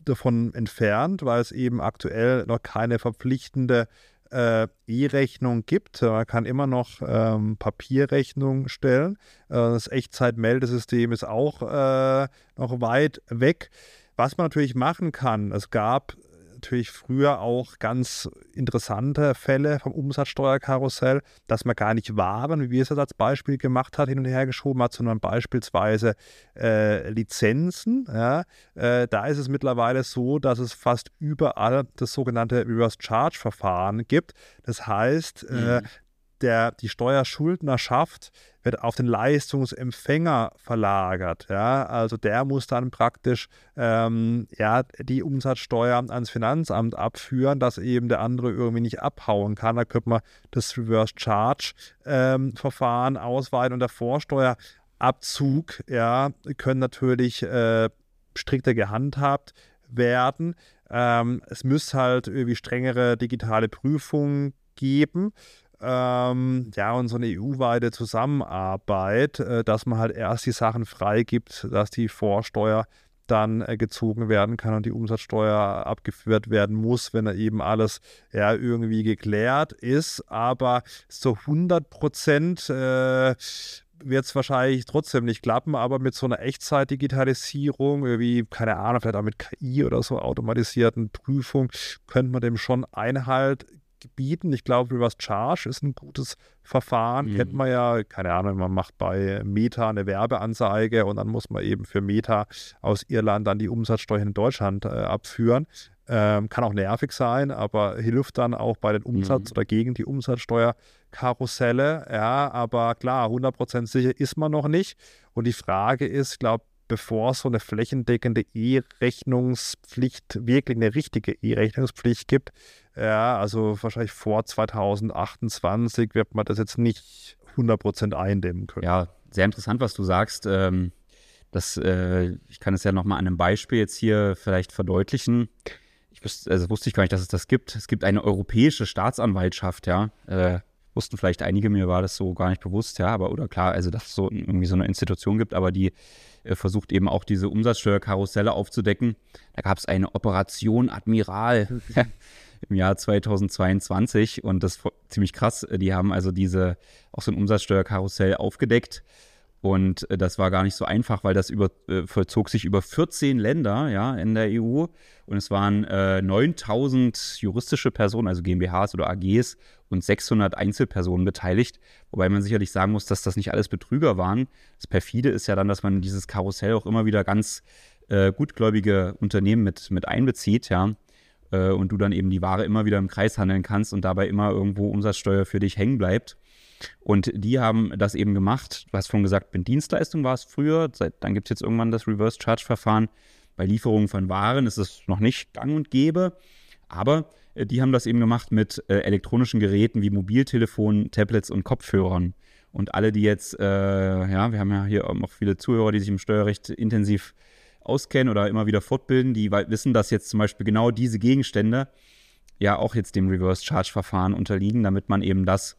davon entfernt, weil es eben aktuell noch keine verpflichtende äh, E-Rechnung gibt. Man kann immer noch ähm, Papierrechnung stellen. Äh, das Echtzeitmeldesystem ist auch äh, noch weit weg. Was man natürlich machen kann, es gab natürlich früher auch ganz interessante Fälle vom Umsatzsteuerkarussell, dass man gar nicht Waren, wie wir es als Beispiel gemacht hat, hin und her geschoben hat, sondern beispielsweise äh, Lizenzen. Ja. Äh, da ist es mittlerweile so, dass es fast überall das sogenannte Reverse-Charge-Verfahren gibt. Das heißt, mhm. äh, Der, die Steuerschuldnerschaft wird auf den Leistungsempfänger verlagert. Ja? Also der muss dann praktisch ähm, ja, die Umsatzsteuer ans Finanzamt abführen, dass eben der andere irgendwie nicht abhauen kann. Da könnte man das Reverse-Charge-Verfahren ähm, ausweiten und der Vorsteuerabzug ja, können natürlich äh, strikter gehandhabt werden. Ähm, es müsste halt irgendwie strengere digitale Prüfungen geben. Ähm, ja, und so eine E U-weite Zusammenarbeit, äh, dass man halt erst die Sachen freigibt, dass die Vorsteuer dann äh, gezogen werden kann und die Umsatzsteuer abgeführt werden muss, wenn da eben alles ja irgendwie geklärt ist. Aber so hundert Prozent äh, wird es wahrscheinlich trotzdem nicht klappen, aber mit so einer Echtzeit-Digitalisierung, irgendwie, keine Ahnung, vielleicht auch mit K I oder so automatisierten Prüfung, könnte man dem schon Einhalt bieten. Ich glaube, Reverse Charge ist ein gutes Verfahren. Mhm. Kennt man ja, keine Ahnung, man macht bei Meta eine Werbeanzeige und dann muss man eben für Meta aus Irland dann die Umsatzsteuer in Deutschland äh, abführen. Ähm, kann auch nervig sein, aber hilft dann auch bei den Umsatz- mhm. oder gegen die Umsatzsteuerkarusselle. Ja, aber klar, hundert Prozent sicher ist man noch nicht. Und die Frage ist, ich glaube, bevor es so eine flächendeckende E-Rechnungspflicht, wirklich eine richtige E-Rechnungspflicht gibt, ja, also wahrscheinlich vor zwanzig achtundzwanzig wird man das jetzt nicht hundert Prozent eindämmen können. Ja, sehr interessant, was du sagst. Ähm, das, äh, ich kann es ja nochmal an einem Beispiel jetzt hier vielleicht verdeutlichen. Ich wüsste, also wusste ich gar nicht, dass es das gibt. Es gibt eine europäische Staatsanwaltschaft, ja. Äh, wussten vielleicht einige, mir war das so gar nicht bewusst, ja, aber oder klar, also dass es so irgendwie so eine Institution gibt, aber die äh, versucht eben auch diese Umsatzsteuerkarusselle aufzudecken. Da gab es eine Operation Admiral im Jahr zweitausendzweiundzwanzig und das ist ziemlich krass. Die haben also diese auch so ein Umsatzsteuerkarussell aufgedeckt. Und äh, das war gar nicht so einfach, weil das über, äh, vollzog sich über vierzehn Länder, ja, in der E U. Und es waren äh, neuntausend juristische Personen, also GmbHs oder A Gs und sechshundert Einzelpersonen beteiligt. Wobei man sicherlich sagen muss, dass das nicht alles Betrüger waren. Das Perfide ist ja dann, dass man dieses Karussell auch immer wieder ganz äh, gutgläubige Unternehmen mit, mit einbezieht, ja. Äh, und du dann eben die Ware immer wieder im Kreis handeln kannst und dabei immer irgendwo Umsatzsteuer für dich hängen bleibt. Und die haben das eben gemacht. Du hast vorhin gesagt, mit Dienstleistung war es früher. Seit, dann gibt es jetzt irgendwann das Reverse-Charge-Verfahren. Bei Lieferungen von Waren ist es noch nicht gang und gäbe. Aber äh, die haben das eben gemacht mit äh, elektronischen Geräten wie Mobiltelefonen, Tablets und Kopfhörern. Und alle, die jetzt, äh, ja, wir haben ja hier auch viele Zuhörer, die sich im Steuerrecht intensiv auskennen oder immer wieder fortbilden, die wissen, dass jetzt zum Beispiel genau diese Gegenstände ja auch jetzt dem Reverse-Charge-Verfahren unterliegen, damit man eben das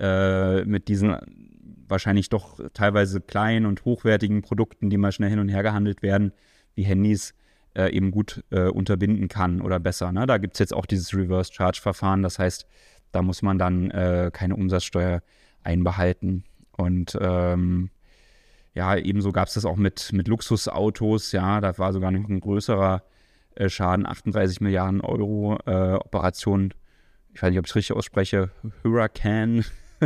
mit diesen wahrscheinlich doch teilweise kleinen und hochwertigen Produkten, die mal schnell hin und her gehandelt werden, wie Handys, äh, eben gut äh, unterbinden kann oder besser. Ne? Da gibt es jetzt auch dieses Reverse-Charge-Verfahren, das heißt, da muss man dann äh, keine Umsatzsteuer einbehalten. Und ähm, ja, ebenso gab es das auch mit, mit Luxusautos, ja, da war sogar noch ein größerer äh, Schaden, achtunddreißig Milliarden Euro äh, Operation, ich weiß nicht, ob ich es richtig ausspreche, Huracan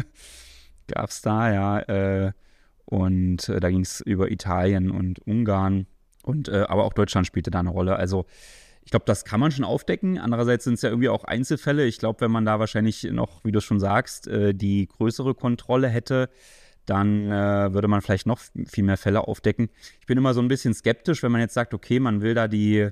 gab es da, ja, äh, und äh, da ging es über Italien und Ungarn und äh, aber auch Deutschland spielte da eine Rolle. Also ich glaube, das kann man schon aufdecken. Andererseits sind es ja irgendwie auch Einzelfälle. Ich glaube, wenn man da wahrscheinlich noch, wie du schon sagst, äh, die größere Kontrolle hätte, dann äh, würde man vielleicht noch viel mehr Fälle aufdecken. Ich bin immer so ein bisschen skeptisch, wenn man jetzt sagt, okay, man will da die,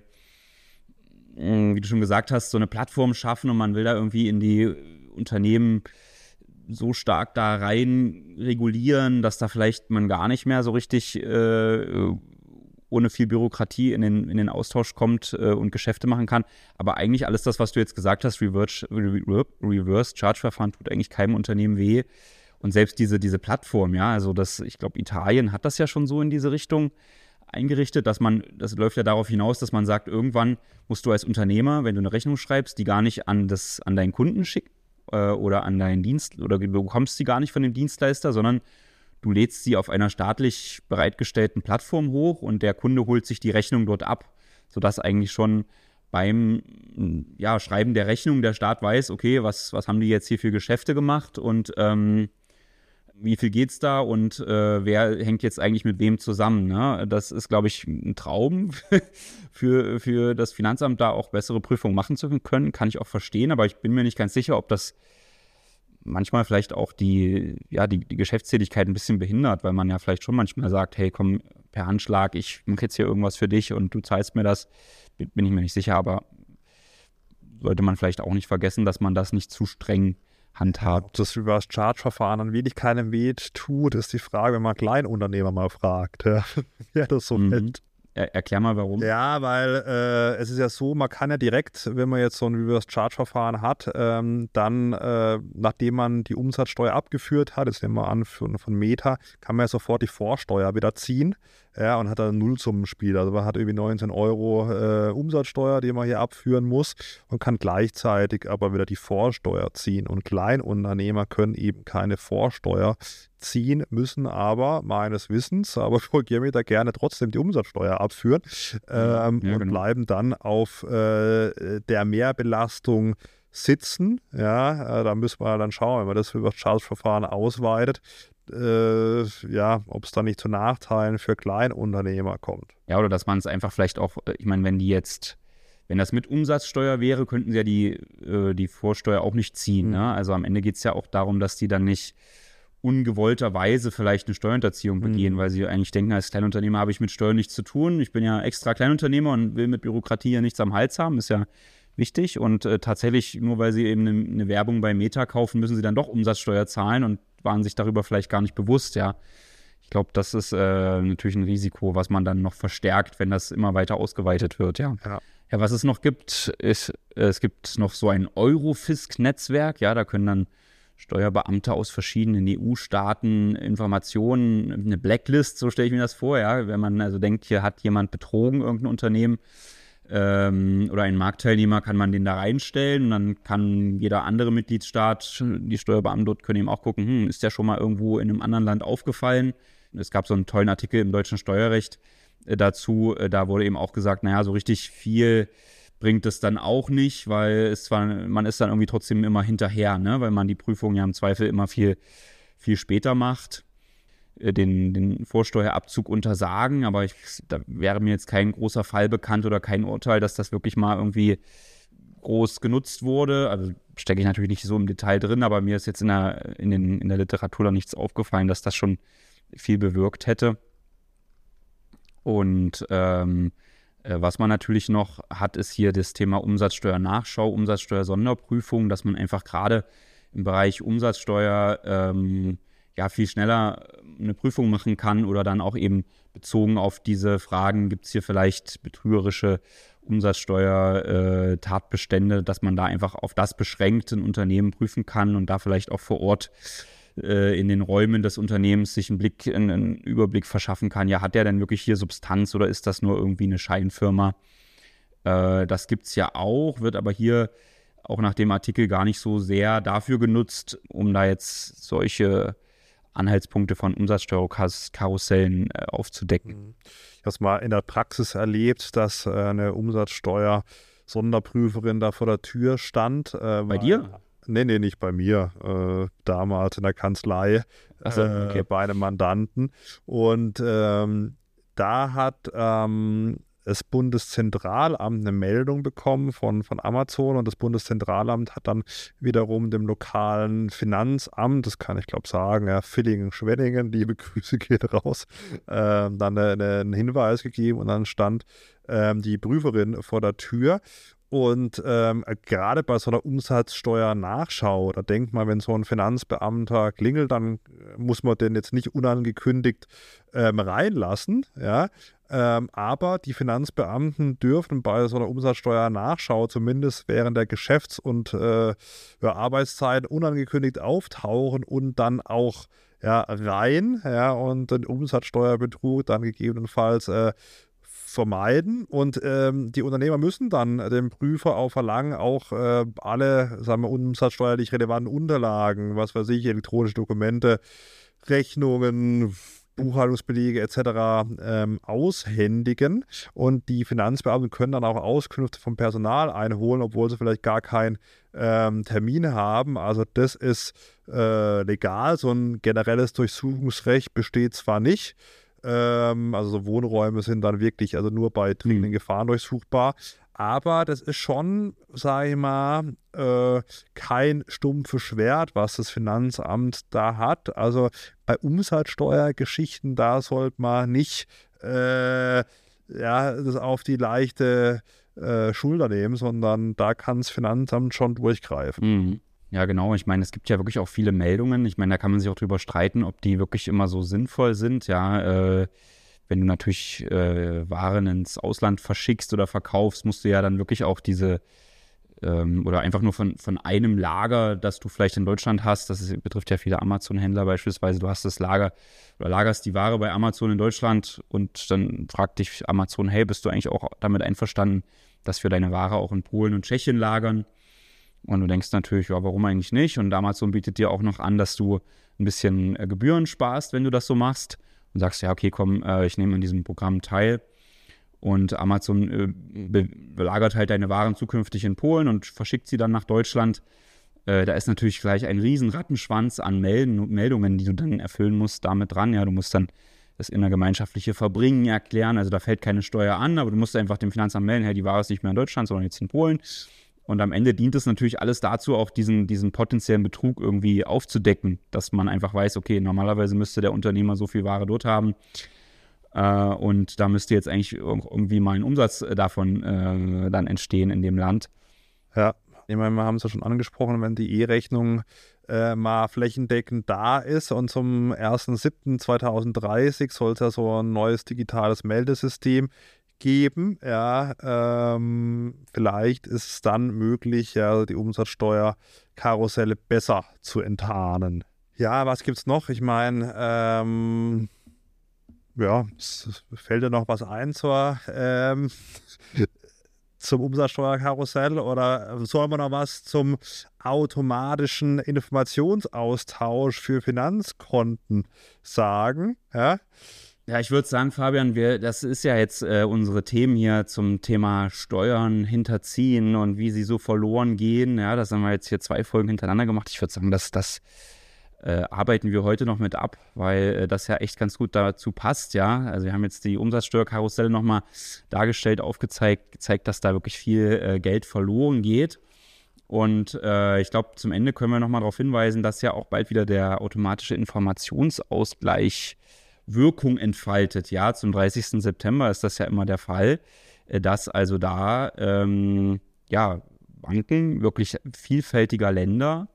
wie du schon gesagt hast, so eine Plattform schaffen und man will da irgendwie in die Unternehmen so stark da rein regulieren, dass da vielleicht man gar nicht mehr so richtig äh, ohne viel Bürokratie in den, in den Austausch kommt äh, und Geschäfte machen kann. Aber eigentlich alles das, was du jetzt gesagt hast, Reverse, Reverse Charge-Verfahren tut eigentlich keinem Unternehmen weh. Und selbst diese, diese Plattform, ja, also das, ich glaube, Italien hat das ja schon so in diese Richtung eingerichtet, dass man, das läuft ja darauf hinaus, dass man sagt, irgendwann musst du als Unternehmer, wenn du eine Rechnung schreibst, die gar nicht an, das, an deinen Kunden schicken äh, oder an deinen Dienst, oder du bekommst sie gar nicht von dem Dienstleister, sondern du lädst sie auf einer staatlich bereitgestellten Plattform hoch und der Kunde holt sich die Rechnung dort ab, sodass eigentlich schon beim ja, Schreiben der Rechnung der Staat weiß, okay, was, was haben die jetzt hier für Geschäfte gemacht und ähm, wie viel geht's da und äh, wer hängt jetzt eigentlich mit wem zusammen. Ne? Das ist, glaube ich, ein Traum für, für das Finanzamt, da auch bessere Prüfungen machen zu können, kann ich auch verstehen, aber ich bin mir nicht ganz sicher, ob das manchmal vielleicht auch die, ja, die, die Geschäftstätigkeit ein bisschen behindert, weil man ja vielleicht schon manchmal sagt, hey, komm, per Handschlag, ich mache jetzt hier irgendwas für dich und du zahlst mir das, bin ich mir nicht sicher, aber sollte man vielleicht auch nicht vergessen, dass man das nicht zu streng handhabt. Ob das Reverse-Charge-Verfahren an wenig keinem weh tut, ist die Frage, wenn man Kleinunternehmer mal fragt, ja, ja das so mhm. fällt. Er, erklär mal, warum. Ja, weil äh, es ist ja so, man kann ja direkt, wenn man jetzt so ein Reverse-Charge-Verfahren hat, ähm, dann, äh, nachdem man die Umsatzsteuer abgeführt hat, jetzt nehmen wir an von, von Meta, kann man ja sofort die Vorsteuer wieder ziehen, ja, und hat dann ein Nullsummenspiel. Also man hat irgendwie neunzehn Euro äh, Umsatzsteuer, die man hier abführen muss und kann gleichzeitig aber wieder die Vorsteuer ziehen. Und Kleinunternehmer können eben keine Vorsteuer ziehen, müssen aber meines Wissens, aber korrigiere mich da gerne, trotzdem die Umsatzsteuer abführen ähm, ja, und genau. bleiben dann auf äh, der Mehrbelastung sitzen. Ja, äh, da müssen wir dann schauen, wenn man das über das Charge-Verfahren ausweitet, äh, ja, ob es dann nicht zu Nachteilen für Kleinunternehmer kommt. Ja, oder dass man es einfach vielleicht auch, ich meine, wenn die jetzt, wenn das mit Umsatzsteuer wäre, könnten sie ja die, äh, die Vorsteuer auch nicht ziehen. Mhm. Ne? Also am Ende geht es ja auch darum, dass die dann nicht ungewollterweise vielleicht eine Steuerhinterziehung begehen, mhm. weil sie eigentlich denken, als Kleinunternehmer habe ich mit Steuern nichts zu tun. Ich bin ja extra Kleinunternehmer und will mit Bürokratie ja nichts am Hals haben, ist ja wichtig. Und äh, tatsächlich, nur weil sie eben eine, eine Werbung bei Meta kaufen, müssen sie dann doch Umsatzsteuer zahlen und waren sich darüber vielleicht gar nicht bewusst, ja. Ich glaube, das ist äh, natürlich ein Risiko, was man dann noch verstärkt, wenn das immer weiter ausgeweitet wird, ja. Ja, ja was es noch gibt, ist, es gibt noch so ein Eurofisk-Netzwerk, ja, da können dann Steuerbeamte aus verschiedenen E U-Staaten Informationen, eine Blacklist, so stelle ich mir das vor, ja, wenn man also denkt, hier hat jemand betrogen, irgendein Unternehmen ähm, oder ein Marktteilnehmer, kann man den da reinstellen und dann kann jeder andere Mitgliedstaat, die Steuerbeamten dort können eben auch gucken, hm, ist der schon mal irgendwo in einem anderen Land aufgefallen? Es gab so einen tollen Artikel im deutschen Steuerrecht äh, dazu, äh, da wurde eben auch gesagt, naja, so richtig viel bringt es dann auch nicht, weil es zwar, man ist dann irgendwie trotzdem immer hinterher, ne? Weil man die Prüfung ja im Zweifel immer viel, viel später macht, den, den Vorsteuerabzug untersagen, aber ich, da wäre mir jetzt kein großer Fall bekannt oder kein Urteil, dass das wirklich mal irgendwie groß genutzt wurde. Also stecke ich natürlich nicht so im Detail drin, aber mir ist jetzt in der, in den, in der Literatur da nichts aufgefallen, dass das schon viel bewirkt hätte. Und ähm, was man natürlich noch hat, ist hier das Thema Umsatzsteuernachschau, Umsatzsteuersonderprüfung, dass man einfach gerade im Bereich Umsatzsteuer ähm, ja viel schneller eine Prüfung machen kann oder dann auch eben bezogen auf diese Fragen, gibt es hier vielleicht betrügerische Umsatzsteuer-Tatbestände, äh, dass man da einfach auf das beschränkt ein Unternehmen prüfen kann und da vielleicht auch vor Ort in den Räumen des Unternehmens sich einen Blick, einen Überblick verschaffen kann. Ja, hat der denn wirklich hier Substanz oder ist das nur irgendwie eine Scheinfirma? Äh, das gibt es ja auch, wird aber hier auch nach dem Artikel gar nicht so sehr dafür genutzt, um da jetzt solche Anhaltspunkte von Umsatzsteuerkarussellen äh, aufzudecken. Ich habe es mal in der Praxis erlebt, dass äh, eine Umsatzsteuer-Sonderprüferin da vor der Tür stand. Äh, Bei dir? Nee, nee, nicht bei mir. Äh, damals in der Kanzlei so, okay. äh, bei einem Mandanten. Und ähm, da hat ähm, das Bundeszentralamt eine Meldung bekommen von, von Amazon und das Bundeszentralamt hat dann wiederum dem lokalen Finanzamt, das kann ich glaube sagen, ja, Villingen-Schwenningen, liebe Grüße geht raus, äh, dann eine, eine, einen Hinweis gegeben und dann stand ähm, die Prüferin vor der Tür. Und ähm, gerade bei so einer Umsatzsteuernachschau, da denkt man, wenn so ein Finanzbeamter klingelt, dann muss man den jetzt nicht unangekündigt ähm, reinlassen. Ja? Ähm, aber die Finanzbeamten dürfen bei so einer Umsatzsteuernachschau zumindest während der Geschäfts- und äh, ja, Arbeitszeiten unangekündigt auftauchen und dann auch ja, rein, ja, und den Umsatzsteuerbetrug dann gegebenenfalls äh, vermeiden. Und ähm, die Unternehmer müssen dann dem Prüfer auch verlangen, auch äh, alle, sagen wir, umsatzsteuerlich relevanten Unterlagen, was weiß ich, elektronische Dokumente, Rechnungen, Buchhaltungsbelege et cetera ähm, aushändigen. Und die Finanzbeamten können dann auch Auskünfte vom Personal einholen, obwohl sie vielleicht gar keinen ähm, Termin haben. Also das ist äh, legal. So ein generelles Durchsuchungsrecht besteht zwar nicht, ähm, also so Wohnräume sind dann wirklich also nur bei dringenden Gefahren durchsuchbar. Aber das ist schon, sage ich mal, äh, kein stumpfes Schwert, was das Finanzamt da hat. Also bei Umsatzsteuergeschichten, da sollte man nicht äh, ja, das auf die leichte äh, Schulter nehmen, sondern da kann das Finanzamt schon durchgreifen. Mhm. Ja, genau. Ich meine, es gibt ja wirklich auch viele Meldungen. Ich meine, da kann man sich auch drüber streiten, ob die wirklich immer so sinnvoll sind. Ja, äh, wenn du natürlich äh, Waren ins Ausland verschickst oder verkaufst, musst du ja dann wirklich auch diese ähm, oder einfach nur von, von einem Lager, das du vielleicht in Deutschland hast, das ist, betrifft ja viele Amazon-Händler beispielsweise, du hast das Lager oder lagerst die Ware bei Amazon in Deutschland und dann fragt dich Amazon, hey, bist du eigentlich auch damit einverstanden, dass wir deine Ware auch in Polen und Tschechien lagern? Und du denkst natürlich, ja, warum eigentlich nicht? Und Amazon bietet dir auch noch an, dass du ein bisschen äh, Gebühren sparst, wenn du das so machst. Und sagst, ja, okay, komm, äh, ich nehme an diesem Programm teil. Und Amazon äh, be- belagert halt deine Waren zukünftig in Polen und verschickt sie dann nach Deutschland. Äh, da ist natürlich gleich ein riesen Rattenschwanz an Melden- Meldungen, die du dann erfüllen musst, damit dran. Ja, du musst dann das innergemeinschaftliche Verbringen erklären. Also da fällt keine Steuer an, aber du musst einfach dem Finanzamt melden, hey, die Ware ist nicht mehr in Deutschland, sondern jetzt in Polen. Und am Ende dient es natürlich alles dazu, auch diesen, diesen potenziellen Betrug irgendwie aufzudecken, dass man einfach weiß, okay, normalerweise müsste der Unternehmer so viel Ware dort haben äh, und da müsste jetzt eigentlich irgendwie mal ein Umsatz davon äh, dann entstehen in dem Land. Ja, ich meine, wir haben es ja schon angesprochen, wenn die E-Rechnung äh, mal flächendeckend da ist und zum ersten siebten zweitausenddreißig soll es ja so ein neues digitales Meldesystem geben, ja, ähm, vielleicht ist es dann möglich, ja, die Umsatzsteuerkarusselle besser zu enttarnen. Ja, was gibt's noch? Ich meine, ähm, ja, es fällt dir noch was ein zur, ähm, zum Umsatzsteuerkarussell oder soll man noch was zum automatischen Informationsaustausch für Finanzkonten sagen? Ja? Ja, ich würde sagen, Fabian, wir, das ist ja jetzt äh, unsere Themen hier zum Thema Steuern hinterziehen und wie sie so verloren gehen. Ja, das haben wir jetzt hier zwei Folgen hintereinander gemacht. Ich würde sagen, das, das äh, arbeiten wir heute noch mit ab, weil äh, das ja echt ganz gut dazu passt. Ja, also wir haben jetzt die Umsatzsteuerkarusselle nochmal dargestellt, aufgezeigt, gezeigt, dass da wirklich viel äh, Geld verloren geht. Und äh, ich glaube, zum Ende können wir nochmal darauf hinweisen, dass ja auch bald wieder der automatische Informationsausgleich Wirkung entfaltet. Ja, zum dreißigsten September ist das ja immer der Fall, dass also da ähm, ja, Banken wirklich vielfältiger Länder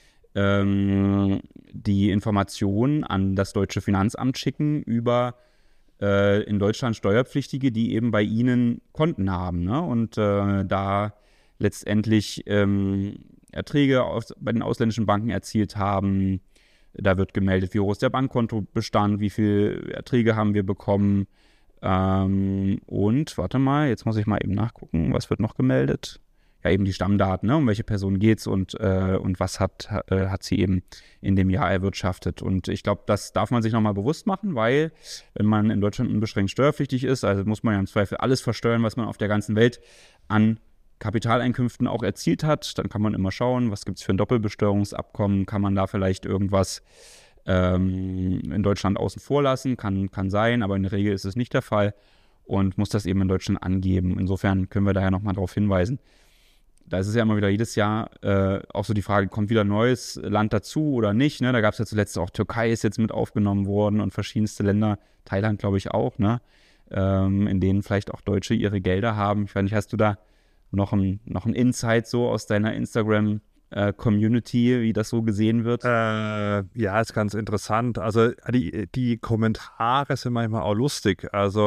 ähm, die Informationen an das deutsche Finanzamt schicken über äh, in Deutschland Steuerpflichtige, die eben bei ihnen Konten haben. Ne? Und äh, da letztendlich ähm, Erträge aus, bei den ausländischen Banken erzielt haben. Da wird gemeldet, wie hoch ist der Bankkontobestand, wie viele Erträge haben wir bekommen. Ähm, und, warte mal, jetzt muss ich mal eben nachgucken, was wird noch gemeldet? Ja, eben die Stammdaten, ne? Um welche Person geht es und, äh, und was hat, äh, hat sie eben in dem Jahr erwirtschaftet. Und ich glaube, das darf man sich nochmal bewusst machen, weil wenn man in Deutschland unbeschränkt steuerpflichtig ist, also muss man ja im Zweifel alles versteuern, was man auf der ganzen Welt an Kapitaleinkünften auch erzielt hat, dann kann man immer schauen, was gibt es für ein Doppelbesteuerungsabkommen, kann man da vielleicht irgendwas ähm, in Deutschland außen vor lassen, kann, kann sein, aber in der Regel ist es nicht der Fall und muss das eben in Deutschland angeben. Insofern können wir daher nochmal darauf hinweisen. Da ist es ja immer wieder jedes Jahr äh, auch so die Frage, kommt wieder ein neues Land dazu oder nicht, ne? Da gab es ja zuletzt auch, Türkei ist jetzt mit aufgenommen worden und verschiedenste Länder, Thailand glaube ich auch, ne? ähm, in denen vielleicht auch Deutsche ihre Gelder haben. Ich weiß nicht, hast du da noch ein, noch ein Insight so aus deiner Instagram-Community, äh, wie das so gesehen wird? Äh, ja, ist ganz interessant. Also die, die Kommentare sind manchmal auch lustig. Also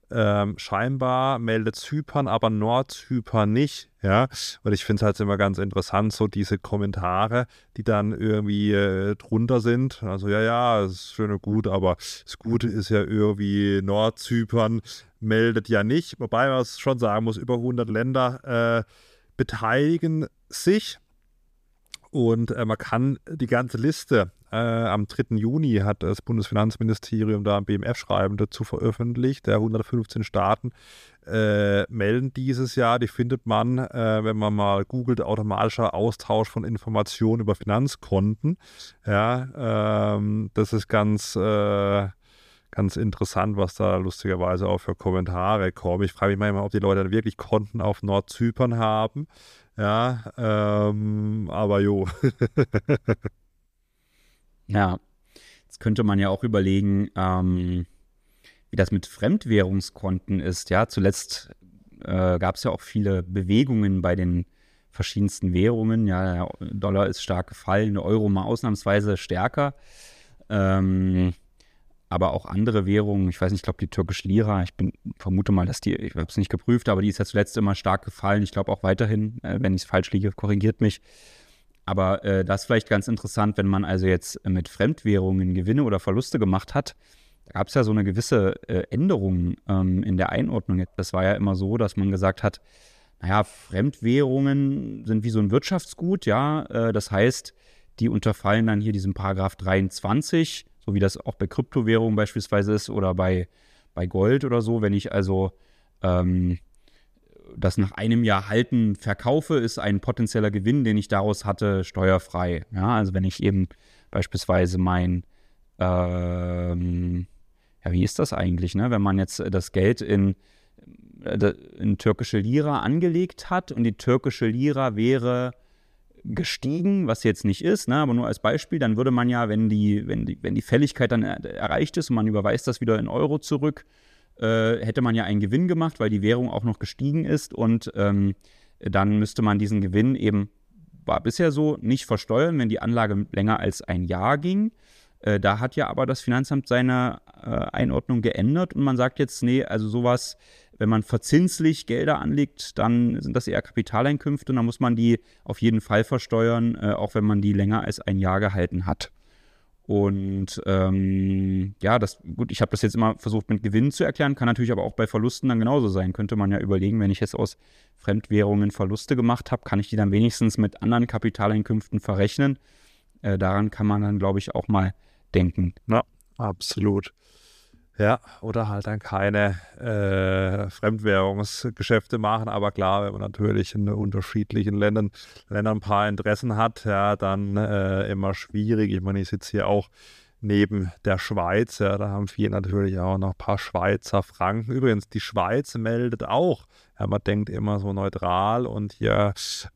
Ähm, scheinbar meldet Zypern, aber Nordzypern nicht, ja, und ich finde es halt immer ganz interessant, so diese Kommentare, die dann irgendwie äh, drunter sind, also ja, ja, es ist schön und gut, aber das Gute ist ja irgendwie Nordzypern meldet ja nicht, wobei man es schon sagen muss, über hundert Länder äh, beteiligen sich. Und äh, man kann die ganze Liste, äh, am dritten Juni hat das Bundesfinanzministerium da ein B M F-Schreiben dazu veröffentlicht, der hundertfünfzehn Staaten äh, melden dieses Jahr, die findet man, äh, wenn man mal googelt, automatischer Austausch von Informationen über Finanzkonten. Ja, ähm, das ist ganz, äh, ganz interessant, was da lustigerweise auch für Kommentare kommen. Ich frage mich manchmal, ob die Leute dann wirklich Konten auf Nordzypern haben. Ja, ähm, aber jo. Ja, jetzt könnte man ja auch überlegen, ähm, wie das mit Fremdwährungskonten ist. Ja, zuletzt äh, gab es ja auch viele Bewegungen bei den verschiedensten Währungen. Ja, der Dollar ist stark gefallen, der Euro mal ausnahmsweise stärker. Ähm, aber auch andere Währungen, ich weiß nicht, ich glaube die türkische Lira, ich bin, vermute mal, dass die, ich habe es nicht geprüft, aber die ist ja zuletzt immer stark gefallen. Ich glaube auch weiterhin, äh, wenn ich es falsch liege, korrigiert mich. Aber äh, das ist vielleicht ganz interessant, wenn man also jetzt mit Fremdwährungen Gewinne oder Verluste gemacht hat. Da gab es ja so eine gewisse äh, Änderung ähm, in der Einordnung. Das war ja immer so, dass man gesagt hat, naja, Fremdwährungen sind wie so ein Wirtschaftsgut, ja. Äh, das heißt, die unterfallen dann hier diesem Paragraph dreiundzwanzig, so wie das auch bei Kryptowährungen beispielsweise ist oder bei, bei Gold oder so. Wenn ich also ähm, das nach einem Jahr Halten verkaufe, ist ein potenzieller Gewinn, den ich daraus hatte, steuerfrei. Ja, also wenn ich eben beispielsweise mein, ähm, ja, wie ist das eigentlich, ne? Wenn man jetzt das Geld in, in türkische Lira angelegt hat und die türkische Lira wäre gestiegen, was jetzt nicht ist, ne, aber nur als Beispiel, dann würde man ja, wenn die, wenn die, wenn die Fälligkeit dann er, erreicht ist und man überweist das wieder in Euro zurück, äh, hätte man ja einen Gewinn gemacht, weil die Währung auch noch gestiegen ist und ähm, dann müsste man diesen Gewinn eben, war bisher so, nicht versteuern, wenn die Anlage länger als ein Jahr ging. Äh, da hat ja aber das Finanzamt seine äh, Einordnung geändert und man sagt jetzt, nee, also sowas, wenn man verzinslich Gelder anlegt, dann sind das eher Kapitaleinkünfte und dann muss man die auf jeden Fall versteuern, äh, auch wenn man die länger als ein Jahr gehalten hat. Und ähm, ja, das, gut, ich habe das jetzt immer versucht mit Gewinnen zu erklären, kann natürlich aber auch bei Verlusten dann genauso sein. Könnte man ja überlegen, wenn ich jetzt aus Fremdwährungen Verluste gemacht habe, kann ich die dann wenigstens mit anderen Kapitaleinkünften verrechnen. Äh, daran kann man dann, glaube ich, auch mal denken. Ja, absolut. Ja, oder halt dann keine äh, Fremdwährungsgeschäfte machen. Aber klar, wenn man natürlich in unterschiedlichen Ländern, Ländern ein paar Interessen hat, ja, dann äh, immer schwierig. Ich meine, ich sitze hier auch neben der Schweiz, ja, da haben viele natürlich auch noch ein paar Schweizer Franken. Übrigens, die Schweiz meldet auch, ja, man denkt immer so neutral und hier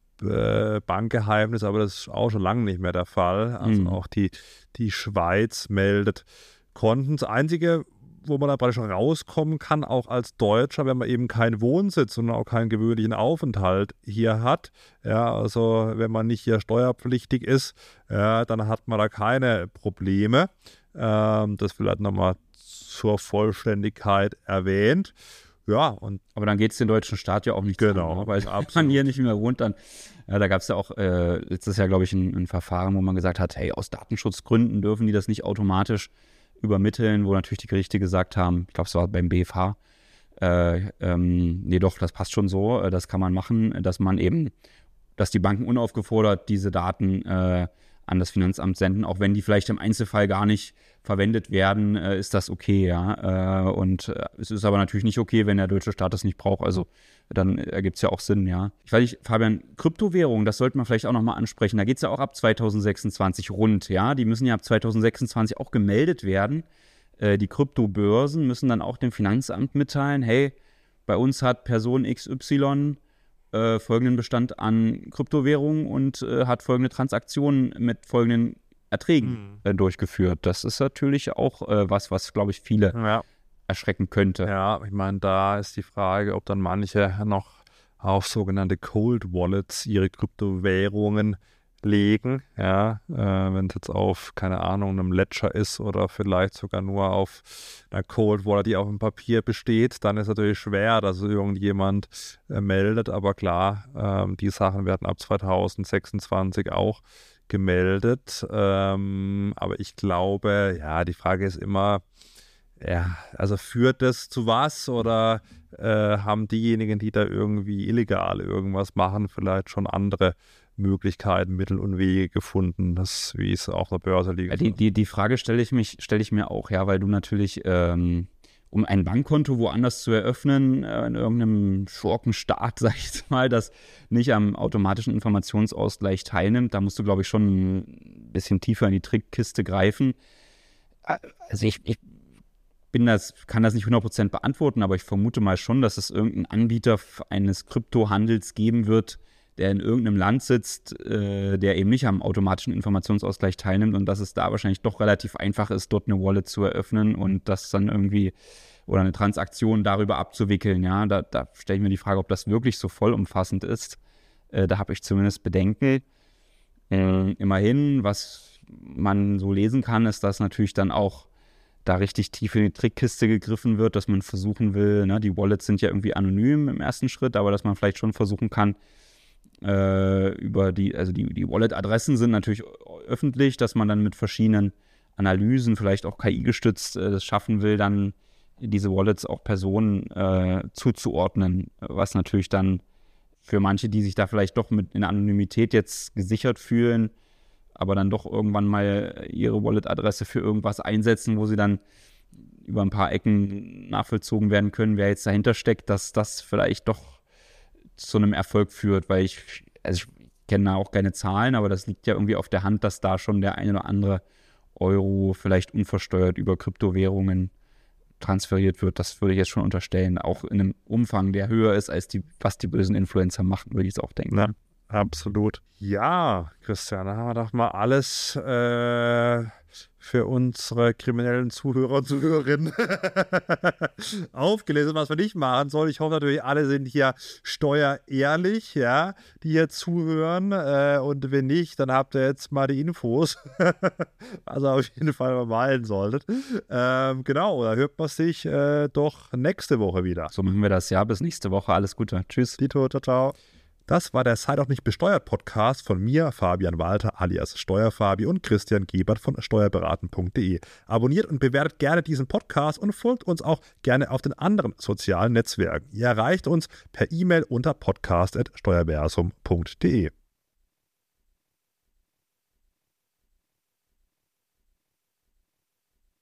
äh, Bankgeheimnis, aber das ist auch schon lange nicht mehr der Fall. Also Mhm. auch die, die Schweiz meldet Konten. Das Einzige, wo man da praktisch rauskommen kann, auch als Deutscher, wenn man eben keinen Wohnsitz und auch keinen gewöhnlichen Aufenthalt hier hat. Ja, also wenn man nicht hier steuerpflichtig ist, ja, dann hat man da keine Probleme. Ähm, das vielleicht nochmal zur Vollständigkeit erwähnt. Ja, und Aber dann geht es den deutschen Staat ja auch nicht Genau, an, ne? Weil wenn absolut. man hier nicht mehr wohnt, dann, ja, da gab es ja auch äh, letztes Jahr, glaube ich, ein, ein Verfahren, wo man gesagt hat, hey, aus Datenschutzgründen dürfen die das nicht automatisch übermitteln, wo natürlich die Gerichte gesagt haben, ich glaube, es war beim B F H, äh, ähm, nee doch, das passt schon so, äh, das kann man machen, dass man eben, dass die Banken unaufgefordert diese Daten äh, an das Finanzamt senden, auch wenn die vielleicht im Einzelfall gar nicht verwendet werden, äh, ist das okay, ja. Äh, und äh, es ist aber natürlich nicht okay, wenn der deutsche Staat das nicht braucht. Also dann ergibt es ja auch Sinn, ja. Ich weiß nicht, Fabian, Kryptowährungen, das sollte man vielleicht auch nochmal ansprechen. Da geht es ja auch ab zwanzig sechsundzwanzig rund, ja. Die müssen ja ab zwanzig sechsundzwanzig auch gemeldet werden. Äh, die Kryptobörsen müssen dann auch dem Finanzamt mitteilen, hey, bei uns hat Person X Y äh, folgenden Bestand an Kryptowährungen und äh, hat folgende Transaktionen mit folgenden Erträgen Mhm. äh, durchgeführt. Das ist natürlich auch äh, was, was, glaube ich, viele Ja. erschrecken könnte. Ja, ich meine, da ist die Frage, ob dann manche noch auf sogenannte Cold Wallets ihre Kryptowährungen legen, ja, äh, wenn es jetzt auf, keine Ahnung, einem Ledger ist oder vielleicht sogar nur auf einer Cold Wallet, die auf dem Papier besteht, dann ist natürlich schwer, dass irgendjemand äh, meldet, aber klar, ähm, die Sachen werden ab zwanzig sechsundzwanzig auch gemeldet, ähm, aber ich glaube, ja, die Frage ist immer, ja, also führt das zu was oder äh, haben diejenigen, die da irgendwie illegal irgendwas machen, vielleicht schon andere Möglichkeiten, Mittel und Wege gefunden, das, wie es auf der Börse liegt? Ja, die, die, die Frage stelle ich mich, stelle ich mir auch, ja, weil du natürlich, ähm, um ein Bankkonto woanders zu eröffnen, äh, in irgendeinem Schurkenstaat, sag ich jetzt mal, das nicht am automatischen Informationsausgleich teilnimmt, da musst du, glaube ich, schon ein bisschen tiefer in die Trickkiste greifen. Also ich, ich bin das, kann das nicht hundert Prozent beantworten, aber ich vermute mal schon, dass es irgendeinen Anbieter eines Kryptohandels geben wird, der in irgendeinem Land sitzt, äh, der eben nicht am automatischen Informationsausgleich teilnimmt und dass es da wahrscheinlich doch relativ einfach ist, dort eine Wallet zu eröffnen und das dann irgendwie oder eine Transaktion darüber abzuwickeln. Ja, da, da stelle ich mir die Frage, ob das wirklich so vollumfassend ist. Äh, da habe ich zumindest Bedenken. Äh, immerhin, was man so lesen kann, ist, dass natürlich dann auch da richtig tief in die Trickkiste gegriffen wird, dass man versuchen will, ne, die Wallets sind ja irgendwie anonym im ersten Schritt, aber dass man vielleicht schon versuchen kann, äh, über die, also die, die Wallet-Adressen sind natürlich öffentlich, dass man dann mit verschiedenen Analysen, vielleicht auch K I-gestützt, äh, das schaffen will, dann diese Wallets auch Personen äh, zuzuordnen, was natürlich dann für manche, die sich da vielleicht doch mit in Anonymität jetzt gesichert fühlen, aber dann doch irgendwann mal ihre Wallet-Adresse für irgendwas einsetzen, wo sie dann über ein paar Ecken nachvollzogen werden können, wer jetzt dahinter steckt, dass das vielleicht doch zu einem Erfolg führt, weil ich, also ich kenne da auch keine Zahlen, aber das liegt ja irgendwie auf der Hand, dass da schon der ein oder andere Euro vielleicht unversteuert über Kryptowährungen transferiert wird. Das würde ich jetzt schon unterstellen, auch in einem Umfang, der höher ist, als die, was die bösen Influencer machen, würde ich es auch denken. Ja, absolut. Ja, Christian, da haben wir doch mal alles äh, für unsere kriminellen Zuhörer und Zuhörerinnen aufgelesen, was wir nicht machen sollen. Ich hoffe natürlich, alle sind hier steuerehrlich, ja, die hier zuhören. Äh, und wenn nicht, dann habt ihr jetzt mal die Infos, was ihr auf jeden Fall mal malen solltet. Ähm, genau, da hört man sich äh, doch nächste Woche wieder. So machen wir das, ja. Bis nächste Woche. Alles Gute. Tschüss. Dito, ciao, ciao. Das war der Sei doch nicht besteuert Podcast von mir, Fabian Walter alias Steuerfabi und Christian Gebert von steuerberaten punkt de. Abonniert und bewertet gerne diesen Podcast und folgt uns auch gerne auf den anderen sozialen Netzwerken. Ihr erreicht uns per E-Mail unter podcast at steuerversum punkt de.